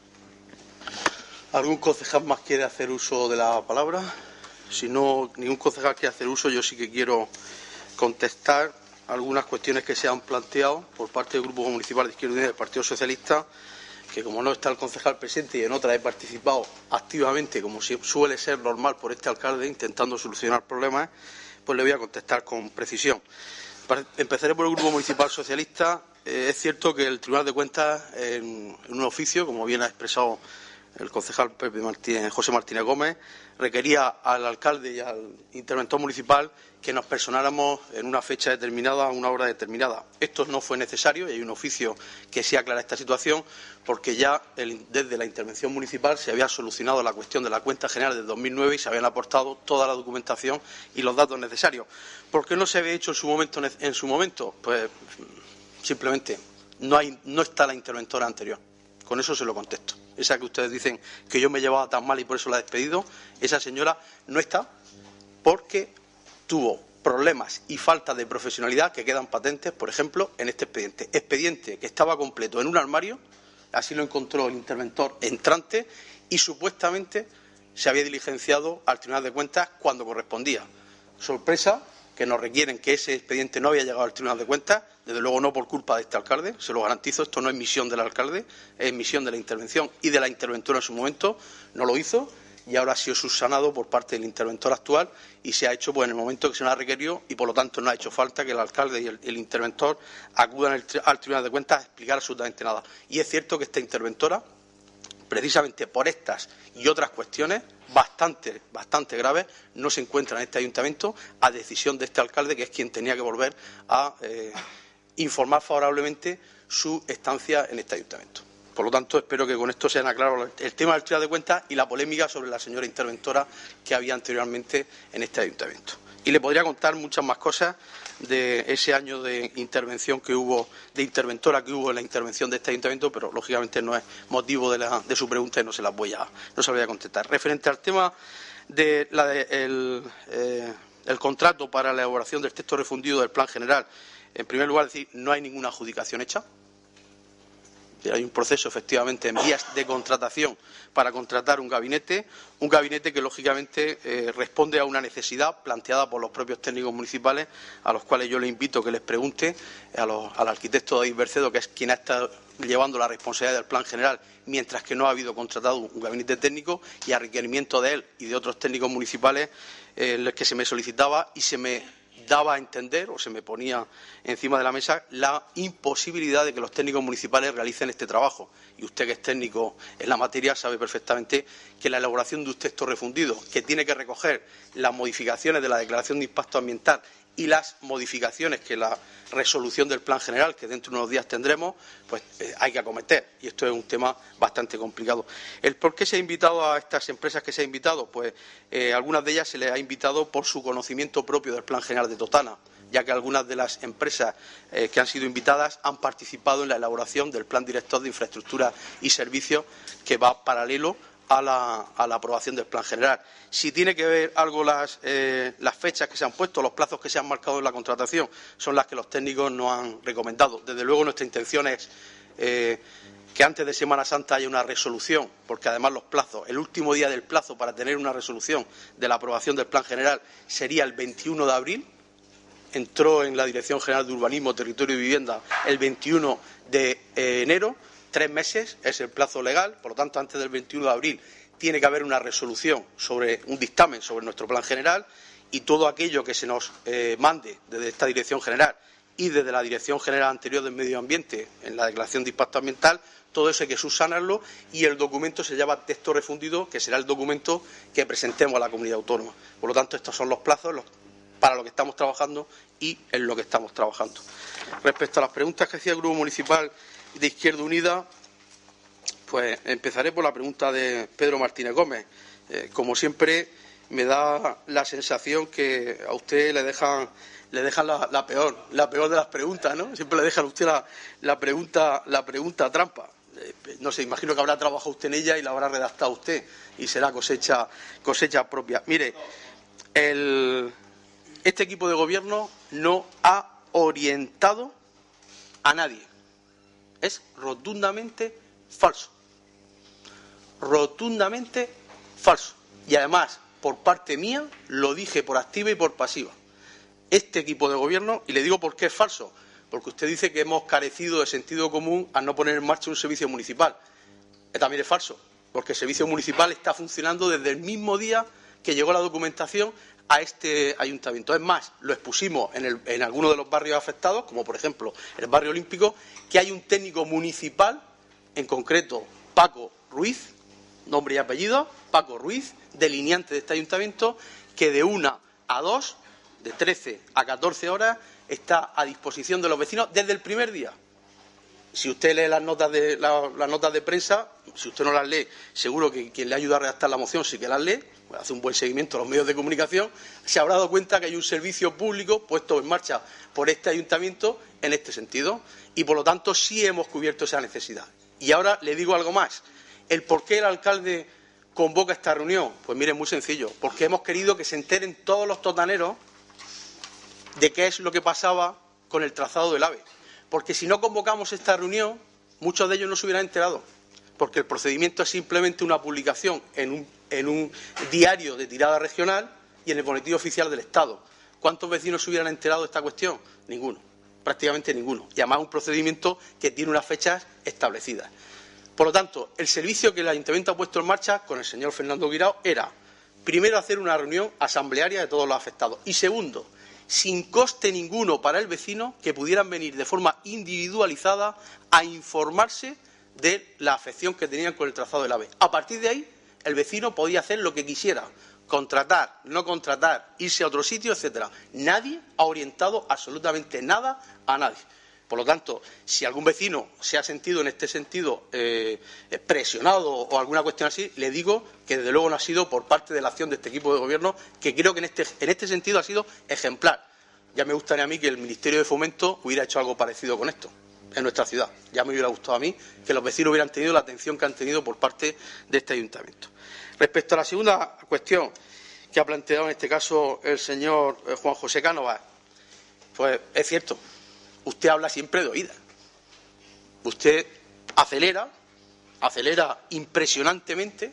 ¿Algún concejal más quiere hacer uso de la palabra? Si no, ningún concejal quiere hacer uso, yo sí que quiero contestar algunas cuestiones que se han planteado por parte del Grupo Municipal de Izquierda Unida del Partido Socialista, que como no está el concejal presente y en otras he participado activamente, como suele ser normal por este alcalde, intentando solucionar problemas, pues le voy a contestar con precisión. Empezaré por el Grupo Municipal Socialista. Es cierto que el Tribunal de Cuentas, en un oficio, como bien ha expresado el concejal José Martínez Gómez, requería al alcalde y al interventor municipal que nos personáramos en una fecha determinada, a una hora determinada. Esto no fue necesario y hay un oficio que sí aclara esta situación, porque ya desde la intervención municipal se había solucionado la cuestión de la cuenta general del 2009 y se habían aportado toda la documentación y los datos necesarios. ¿Por qué no se había hecho en su momento? Pues simplemente no está la interventora anterior. Con eso se lo contesto. Esa que ustedes dicen que yo me llevaba tan mal y por eso la he despedido, esa señora no está porque tuvo problemas y falta de profesionalidad que quedan patentes, por ejemplo, en este expediente. Expediente que estaba completo en un armario, así lo encontró el interventor entrante, y supuestamente se había diligenciado al Tribunal de Cuentas cuando correspondía. Sorpresa, que nos requieren que ese expediente no había llegado al Tribunal de Cuentas, desde luego no por culpa de este alcalde, se lo garantizo, esto no es misión del alcalde, es misión de la intervención y de la interventora en su momento, no lo hizo y ahora ha sido subsanado por parte del interventor actual y se ha hecho pues en el momento que se nos ha requerido, y por lo tanto no ha hecho falta que el alcalde y el interventor acudan al Tribunal de Cuentas a explicar absolutamente nada. Y es cierto que esta interventora, precisamente por estas y otras cuestiones bastante graves, no se encuentra en este ayuntamiento a decisión de este alcalde, que es quien tenía que volver a informar favorablemente su estancia en este ayuntamiento. Por lo tanto, espero que con esto se hayan aclarado el tema del Tribunal de Cuentas y la polémica sobre la señora interventora que había anteriormente en este ayuntamiento. Y le podría contar muchas más cosas de ese año de intervención que hubo, de interventora que hubo en la intervención de este ayuntamiento, pero lógicamente no es motivo de su pregunta y no se las voy a contestar. Referente al tema de el contrato para la elaboración del texto refundido del Plan General, en primer lugar decir, no hay ninguna adjudicación hecha. Hay un proceso, efectivamente, en vías de contratación para contratar un gabinete que, lógicamente, responde a una necesidad planteada por los propios técnicos municipales, a los cuales yo les invito que les pregunte al arquitecto David Bercedo, que es quien ha estado llevando la responsabilidad del Plan General, mientras que no ha habido contratado un gabinete técnico, y a requerimiento de él y de otros técnicos municipales, que se me solicitaba y se me daba a entender, o se me ponía encima de la mesa, la imposibilidad de que los técnicos municipales realicen este trabajo. Y usted, que es técnico en la materia, sabe perfectamente que la elaboración de un texto refundido, que tiene que recoger las modificaciones de la declaración de impacto ambiental y las modificaciones que la resolución del plan general, que dentro de unos días tendremos, pues hay que acometer. Y esto es un tema bastante complicado. ¿El por qué se ha invitado a estas empresas que se ha invitado? Pues algunas de ellas se les ha invitado por su conocimiento propio del plan general de Totana, ya que algunas de las empresas que han sido invitadas han participado en la elaboración del plan director de infraestructura y servicios, que va paralelo a la aprobación del plan general. Si tiene que ver algo las fechas que se han puesto, los plazos que se han marcado en la contratación, son las que los técnicos nos han recomendado. Desde luego, nuestra intención es que antes de Semana Santa haya una resolución, porque además los plazos, el último día del plazo para tener una resolución de la aprobación del plan general sería el 21 de abril. Entró en la Dirección General de Urbanismo, Territorio y Vivienda el 21 de enero. 3 meses es el plazo legal, por lo tanto, antes del 21 de abril tiene que haber una resolución sobre un dictamen sobre nuestro plan general, y todo aquello que se nos mande desde esta Dirección General y desde la Dirección General anterior del Medio Ambiente en la declaración de impacto ambiental, todo eso hay que subsanarlo, y el documento se llama texto refundido, que será el documento que presentemos a la comunidad autónoma. Por lo tanto, estos son los plazos para lo que estamos trabajando y en lo que estamos trabajando. Respecto a las preguntas que hacía el Grupo Municipal de Izquierda Unida, pues empezaré por la pregunta de Pedro Martínez Gómez. Como siempre, me da la sensación que a usted le dejan la peor de las preguntas, ¿no? Siempre le dejan a usted la pregunta trampa. No sé, imagino que habrá trabajado usted en ella y la habrá redactado usted, y será cosecha propia. Mire, este equipo de gobierno no ha orientado a nadie. Es rotundamente falso. Rotundamente falso. Y además, por parte mía, lo dije por activa y por pasiva. Este equipo de gobierno, y le digo por qué es falso, porque usted dice que hemos carecido de sentido común al no poner en marcha un servicio municipal. También es falso, porque el servicio municipal está funcionando desde el mismo día que llegó la documentación a este ayuntamiento. Es más, lo expusimos en algunos de los barrios afectados, como por ejemplo el barrio Olímpico, que hay un técnico municipal, en concreto Paco Ruiz, nombre y apellido, Paco Ruiz, delineante de este ayuntamiento, que de 1 a 2, de 13 a 14 horas, está a disposición de los vecinos desde el primer día. Si usted lee las notas de prensa, si usted no las lee, seguro que quien le ayuda a redactar la moción sí que las lee, pues hace un buen seguimiento a los medios de comunicación, se habrá dado cuenta que hay un servicio público puesto en marcha por este ayuntamiento en este sentido, y por lo tanto sí hemos cubierto esa necesidad. Y ahora le digo algo más. ¿El por qué el alcalde convoca esta reunión? Pues mire, muy sencillo, porque hemos querido que se enteren todos los totaneros de qué es lo que pasaba con el trazado del AVE. Porque si no convocamos esta reunión, muchos de ellos no se hubieran enterado, porque el procedimiento es simplemente una publicación en un diario de tirada regional y en el boletín oficial del Estado. ¿Cuántos vecinos se hubieran enterado de esta cuestión? Ninguno, prácticamente ninguno. Y además un procedimiento que tiene unas fechas establecidas. Por lo tanto, el servicio que el Ayuntamiento ha puesto en marcha con el señor Fernando Guirao era, primero, hacer una reunión asamblearia de todos los afectados, y segundo, sin coste ninguno para el vecino, que pudieran venir de forma individualizada a informarse de la afección que tenían con el trazado del AVE. A partir de ahí, el vecino podía hacer lo que quisiera, contratar, no contratar, irse a otro sitio, etcétera. Nadie ha orientado absolutamente nada a nadie. Por lo tanto, si algún vecino se ha sentido en este sentido presionado o alguna cuestión así, le digo que desde luego no ha sido por parte de la acción de este equipo de gobierno, que creo que en este sentido ha sido ejemplar. Ya me gustaría a mí que el Ministerio de Fomento hubiera hecho algo parecido con esto en nuestra ciudad. Ya me hubiera gustado a mí que los vecinos hubieran tenido la atención que han tenido por parte de este ayuntamiento. Respecto a la segunda cuestión que ha planteado en este caso el señor Juan José Cánovas, pues es cierto. Usted habla siempre de oídas. Usted acelera impresionantemente.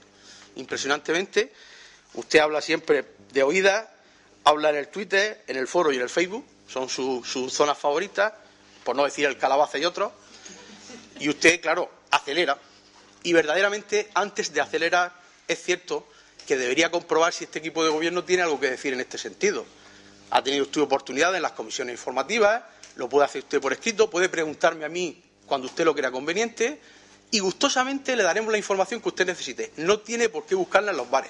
Usted habla siempre de oídas, habla en el Twitter, en el foro y en el Facebook, son sus zonas favoritas, por no decir el calabaza y otros. Y usted, claro, acelera. Y verdaderamente, antes de acelerar, es cierto que debería comprobar si este equipo de gobierno tiene algo que decir en este sentido. Ha tenido usted oportunidad en las comisiones informativas, lo puede hacer usted por escrito, puede preguntarme a mí cuando usted lo crea conveniente y gustosamente le daremos la información que usted necesite. No tiene por qué buscarla en los bares.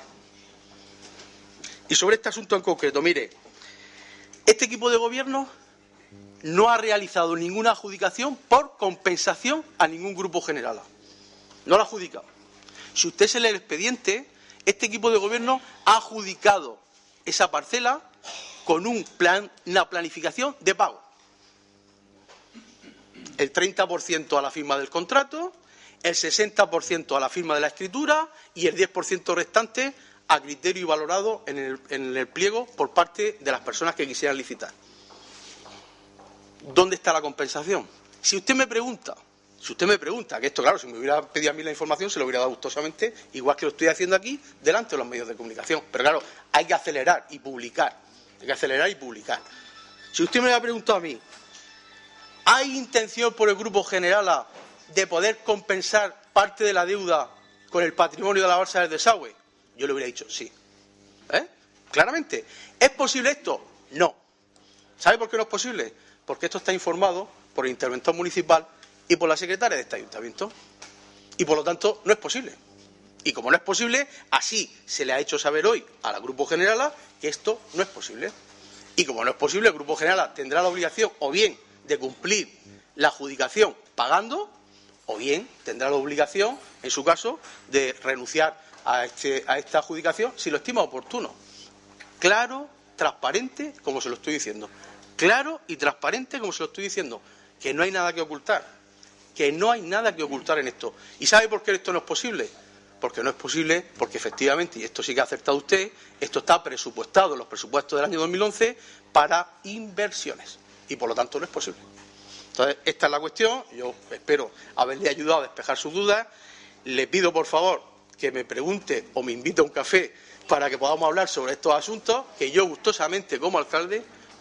Y sobre este asunto en concreto, mire, este equipo de gobierno no ha realizado ninguna adjudicación por compensación a ningún grupo general. No lo ha adjudicado. Si usted se lee el expediente, este equipo de gobierno ha adjudicado esa parcela con una planificación de pago. El 30% a la firma del contrato, el 60% a la firma de la escritura y el 10% restante a criterio y valorado en el pliego por parte de las personas que quisieran licitar. ¿Dónde está la compensación? Si usted me pregunta, que esto, claro, si me hubiera pedido a mí la información, se lo hubiera dado gustosamente, igual que lo estoy haciendo aquí, delante de los medios de comunicación. Pero claro, hay que acelerar y publicar. Si usted me hubiera preguntado a mí, ¿hay intención por el Grupo Generala de poder compensar parte de la deuda con el patrimonio de la balsa del desagüe? Yo le hubiera dicho sí. Claramente. ¿Es posible esto? No. ¿Sabe por qué no es posible? Porque esto está informado por el interventor municipal y por la secretaria de este ayuntamiento. Y por lo tanto no es posible. Y como no es posible, así se le ha hecho saber hoy al Grupo Generala que esto no es posible. Y como no es posible, el Grupo Generala tendrá la obligación o bien de cumplir la adjudicación pagando, o bien tendrá la obligación, en su caso, de renunciar a esta adjudicación si lo estima oportuno. Claro, transparente, como se lo estoy diciendo. Claro y transparente, como se lo estoy diciendo. Que no hay nada que ocultar. Que no hay nada que ocultar en esto. ¿Y sabe por qué esto no es posible? Porque no es posible, porque efectivamente, y esto sí que ha acertado usted, esto está presupuestado en los presupuestos del año 2011 para inversiones. Y por lo tanto no es posible. Entonces, esta es la cuestión. Yo espero haberle ayudado a despejar sus dudas. Le pido, por favor, que me pregunte o me invite a un café para que podamos hablar sobre estos asuntos, que yo gustosamente como alcalde,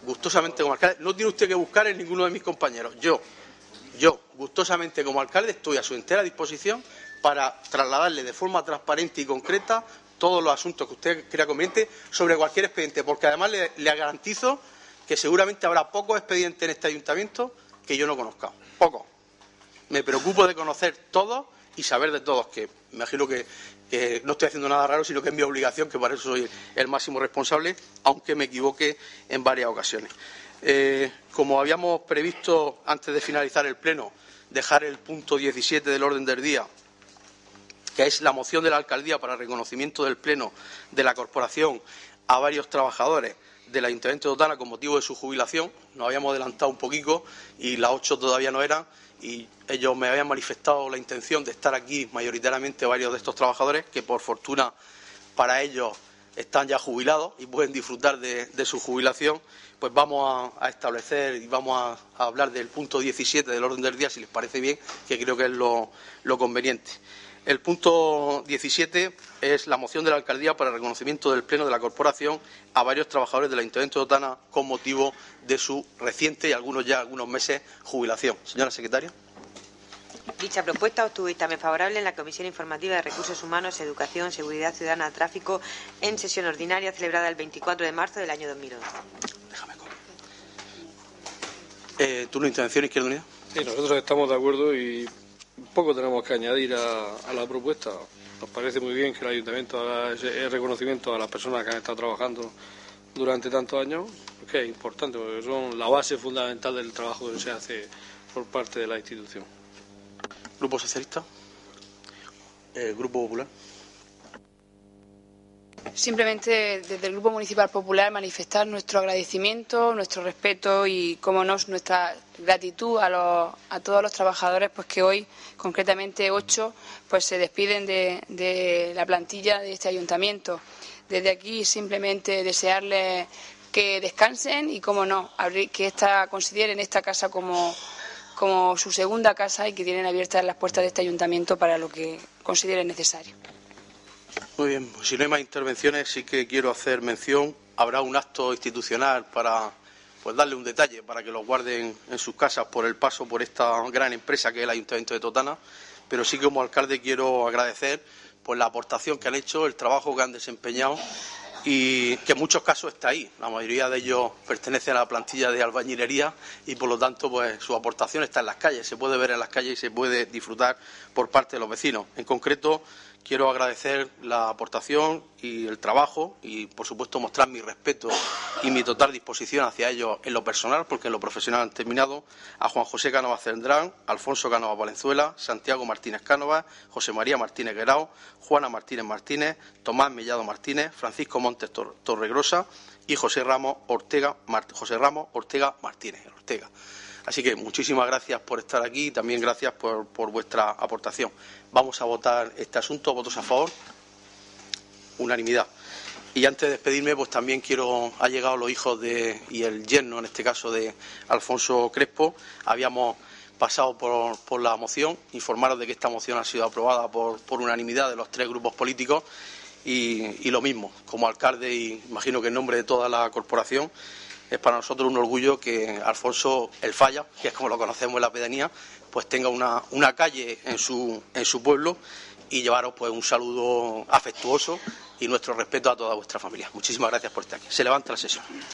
no tiene usted que buscar en ninguno de mis compañeros. Yo, gustosamente como alcalde, estoy a su entera disposición para trasladarle de forma transparente y concreta todos los asuntos que usted crea conveniente sobre cualquier expediente, porque además le garantizo que seguramente habrá pocos expedientes en este ayuntamiento que yo no conozca. Pocos. Me preocupo de conocer todos y saber de todos, que me imagino que no estoy haciendo nada raro, sino que es mi obligación, que para eso soy el máximo responsable, aunque me equivoque en varias ocasiones. Como habíamos previsto antes de finalizar el pleno, dejar el punto 17 del orden del día, que es la moción de la alcaldía para reconocimiento del pleno de la corporación a varios trabajadores del Ayuntamiento de Totana con motivo de su jubilación. Nos habíamos adelantado un poquito y las 8 todavía no eran, y ellos me habían manifestado la intención de estar aquí mayoritariamente varios de estos trabajadores, que por fortuna para ellos están ya jubilados y pueden disfrutar de su jubilación. Pues vamos a establecer y vamos a hablar del punto 17 del orden del día, si les parece bien, que creo que es lo conveniente. El punto 17 es la moción de la alcaldía para el reconocimiento del pleno de la corporación a varios trabajadores del Ayuntamiento de Totana con motivo de su reciente y algunos meses jubilación. Señora secretaria. Dicha propuesta obtuvo dictamen favorable en la Comisión Informativa de Recursos Humanos, Educación, Seguridad Ciudadana, Tráfico, en sesión ordinaria celebrada el 24 de marzo del año 2011. Déjame comer. ¿Turno de intervención, Izquierda Unida? Sí, nosotros estamos de acuerdo y poco tenemos que añadir a la propuesta. Nos parece muy bien que el Ayuntamiento haga ese reconocimiento a las personas que han estado trabajando durante tantos años, que es importante, porque son la base fundamental del trabajo que se hace por parte de la institución. ¿Grupo Socialista? ¿Grupo Popular? Simplemente desde el Grupo Municipal Popular manifestar nuestro agradecimiento, nuestro respeto y, como no, nuestra gratitud a todos los trabajadores, pues que hoy, concretamente 8, pues se despiden de la plantilla de este ayuntamiento. Desde aquí simplemente desearles que descansen y, como no, que consideren esta casa como su segunda casa y que tienen abiertas las puertas de este ayuntamiento para lo que consideren necesario. Muy bien, pues si no hay más intervenciones, sí que quiero hacer mención. Habrá un acto institucional para darle un detalle, para que los guarden en sus casas por el paso por esta gran empresa que es el Ayuntamiento de Totana. Pero sí, como alcalde, quiero agradecer la aportación que han hecho, el trabajo que han desempeñado y que en muchos casos está ahí. La mayoría de ellos pertenecen a la plantilla de albañilería y, por lo tanto, pues su aportación está en las calles, se puede ver en las calles y se puede disfrutar por parte de los vecinos. En concreto, quiero agradecer la aportación y el trabajo y, por supuesto, mostrar mi respeto y mi total disposición hacia ellos en lo personal, porque en lo profesional han terminado, a Juan José Cánovas Cendrán, Alfonso Cánovas Valenzuela, Santiago Martínez Cánovas, José María Martínez Guerao, Juana Martínez Martínez, Tomás Mellado Martínez, Francisco Montes Torregrosa y José Ramos Ortega Martínez. Así que muchísimas gracias por estar aquí y también gracias por vuestra aportación. Vamos a votar este asunto. ¿Votos a favor? Unanimidad. Y antes de despedirme, pues también ha llegado los hijos y el yerno, en este caso, de Alfonso Crespo. Habíamos pasado por la moción, informaros de que esta moción ha sido aprobada por unanimidad de los 3 grupos políticos y lo mismo, como alcalde y imagino que en nombre de toda la corporación, es para nosotros un orgullo que Alfonso El Falla, que es como lo conocemos en la pedanía, pues tenga una calle en su pueblo y llevaros pues un saludo afectuoso y nuestro respeto a toda vuestra familia. Muchísimas gracias por estar aquí. Se levanta la sesión.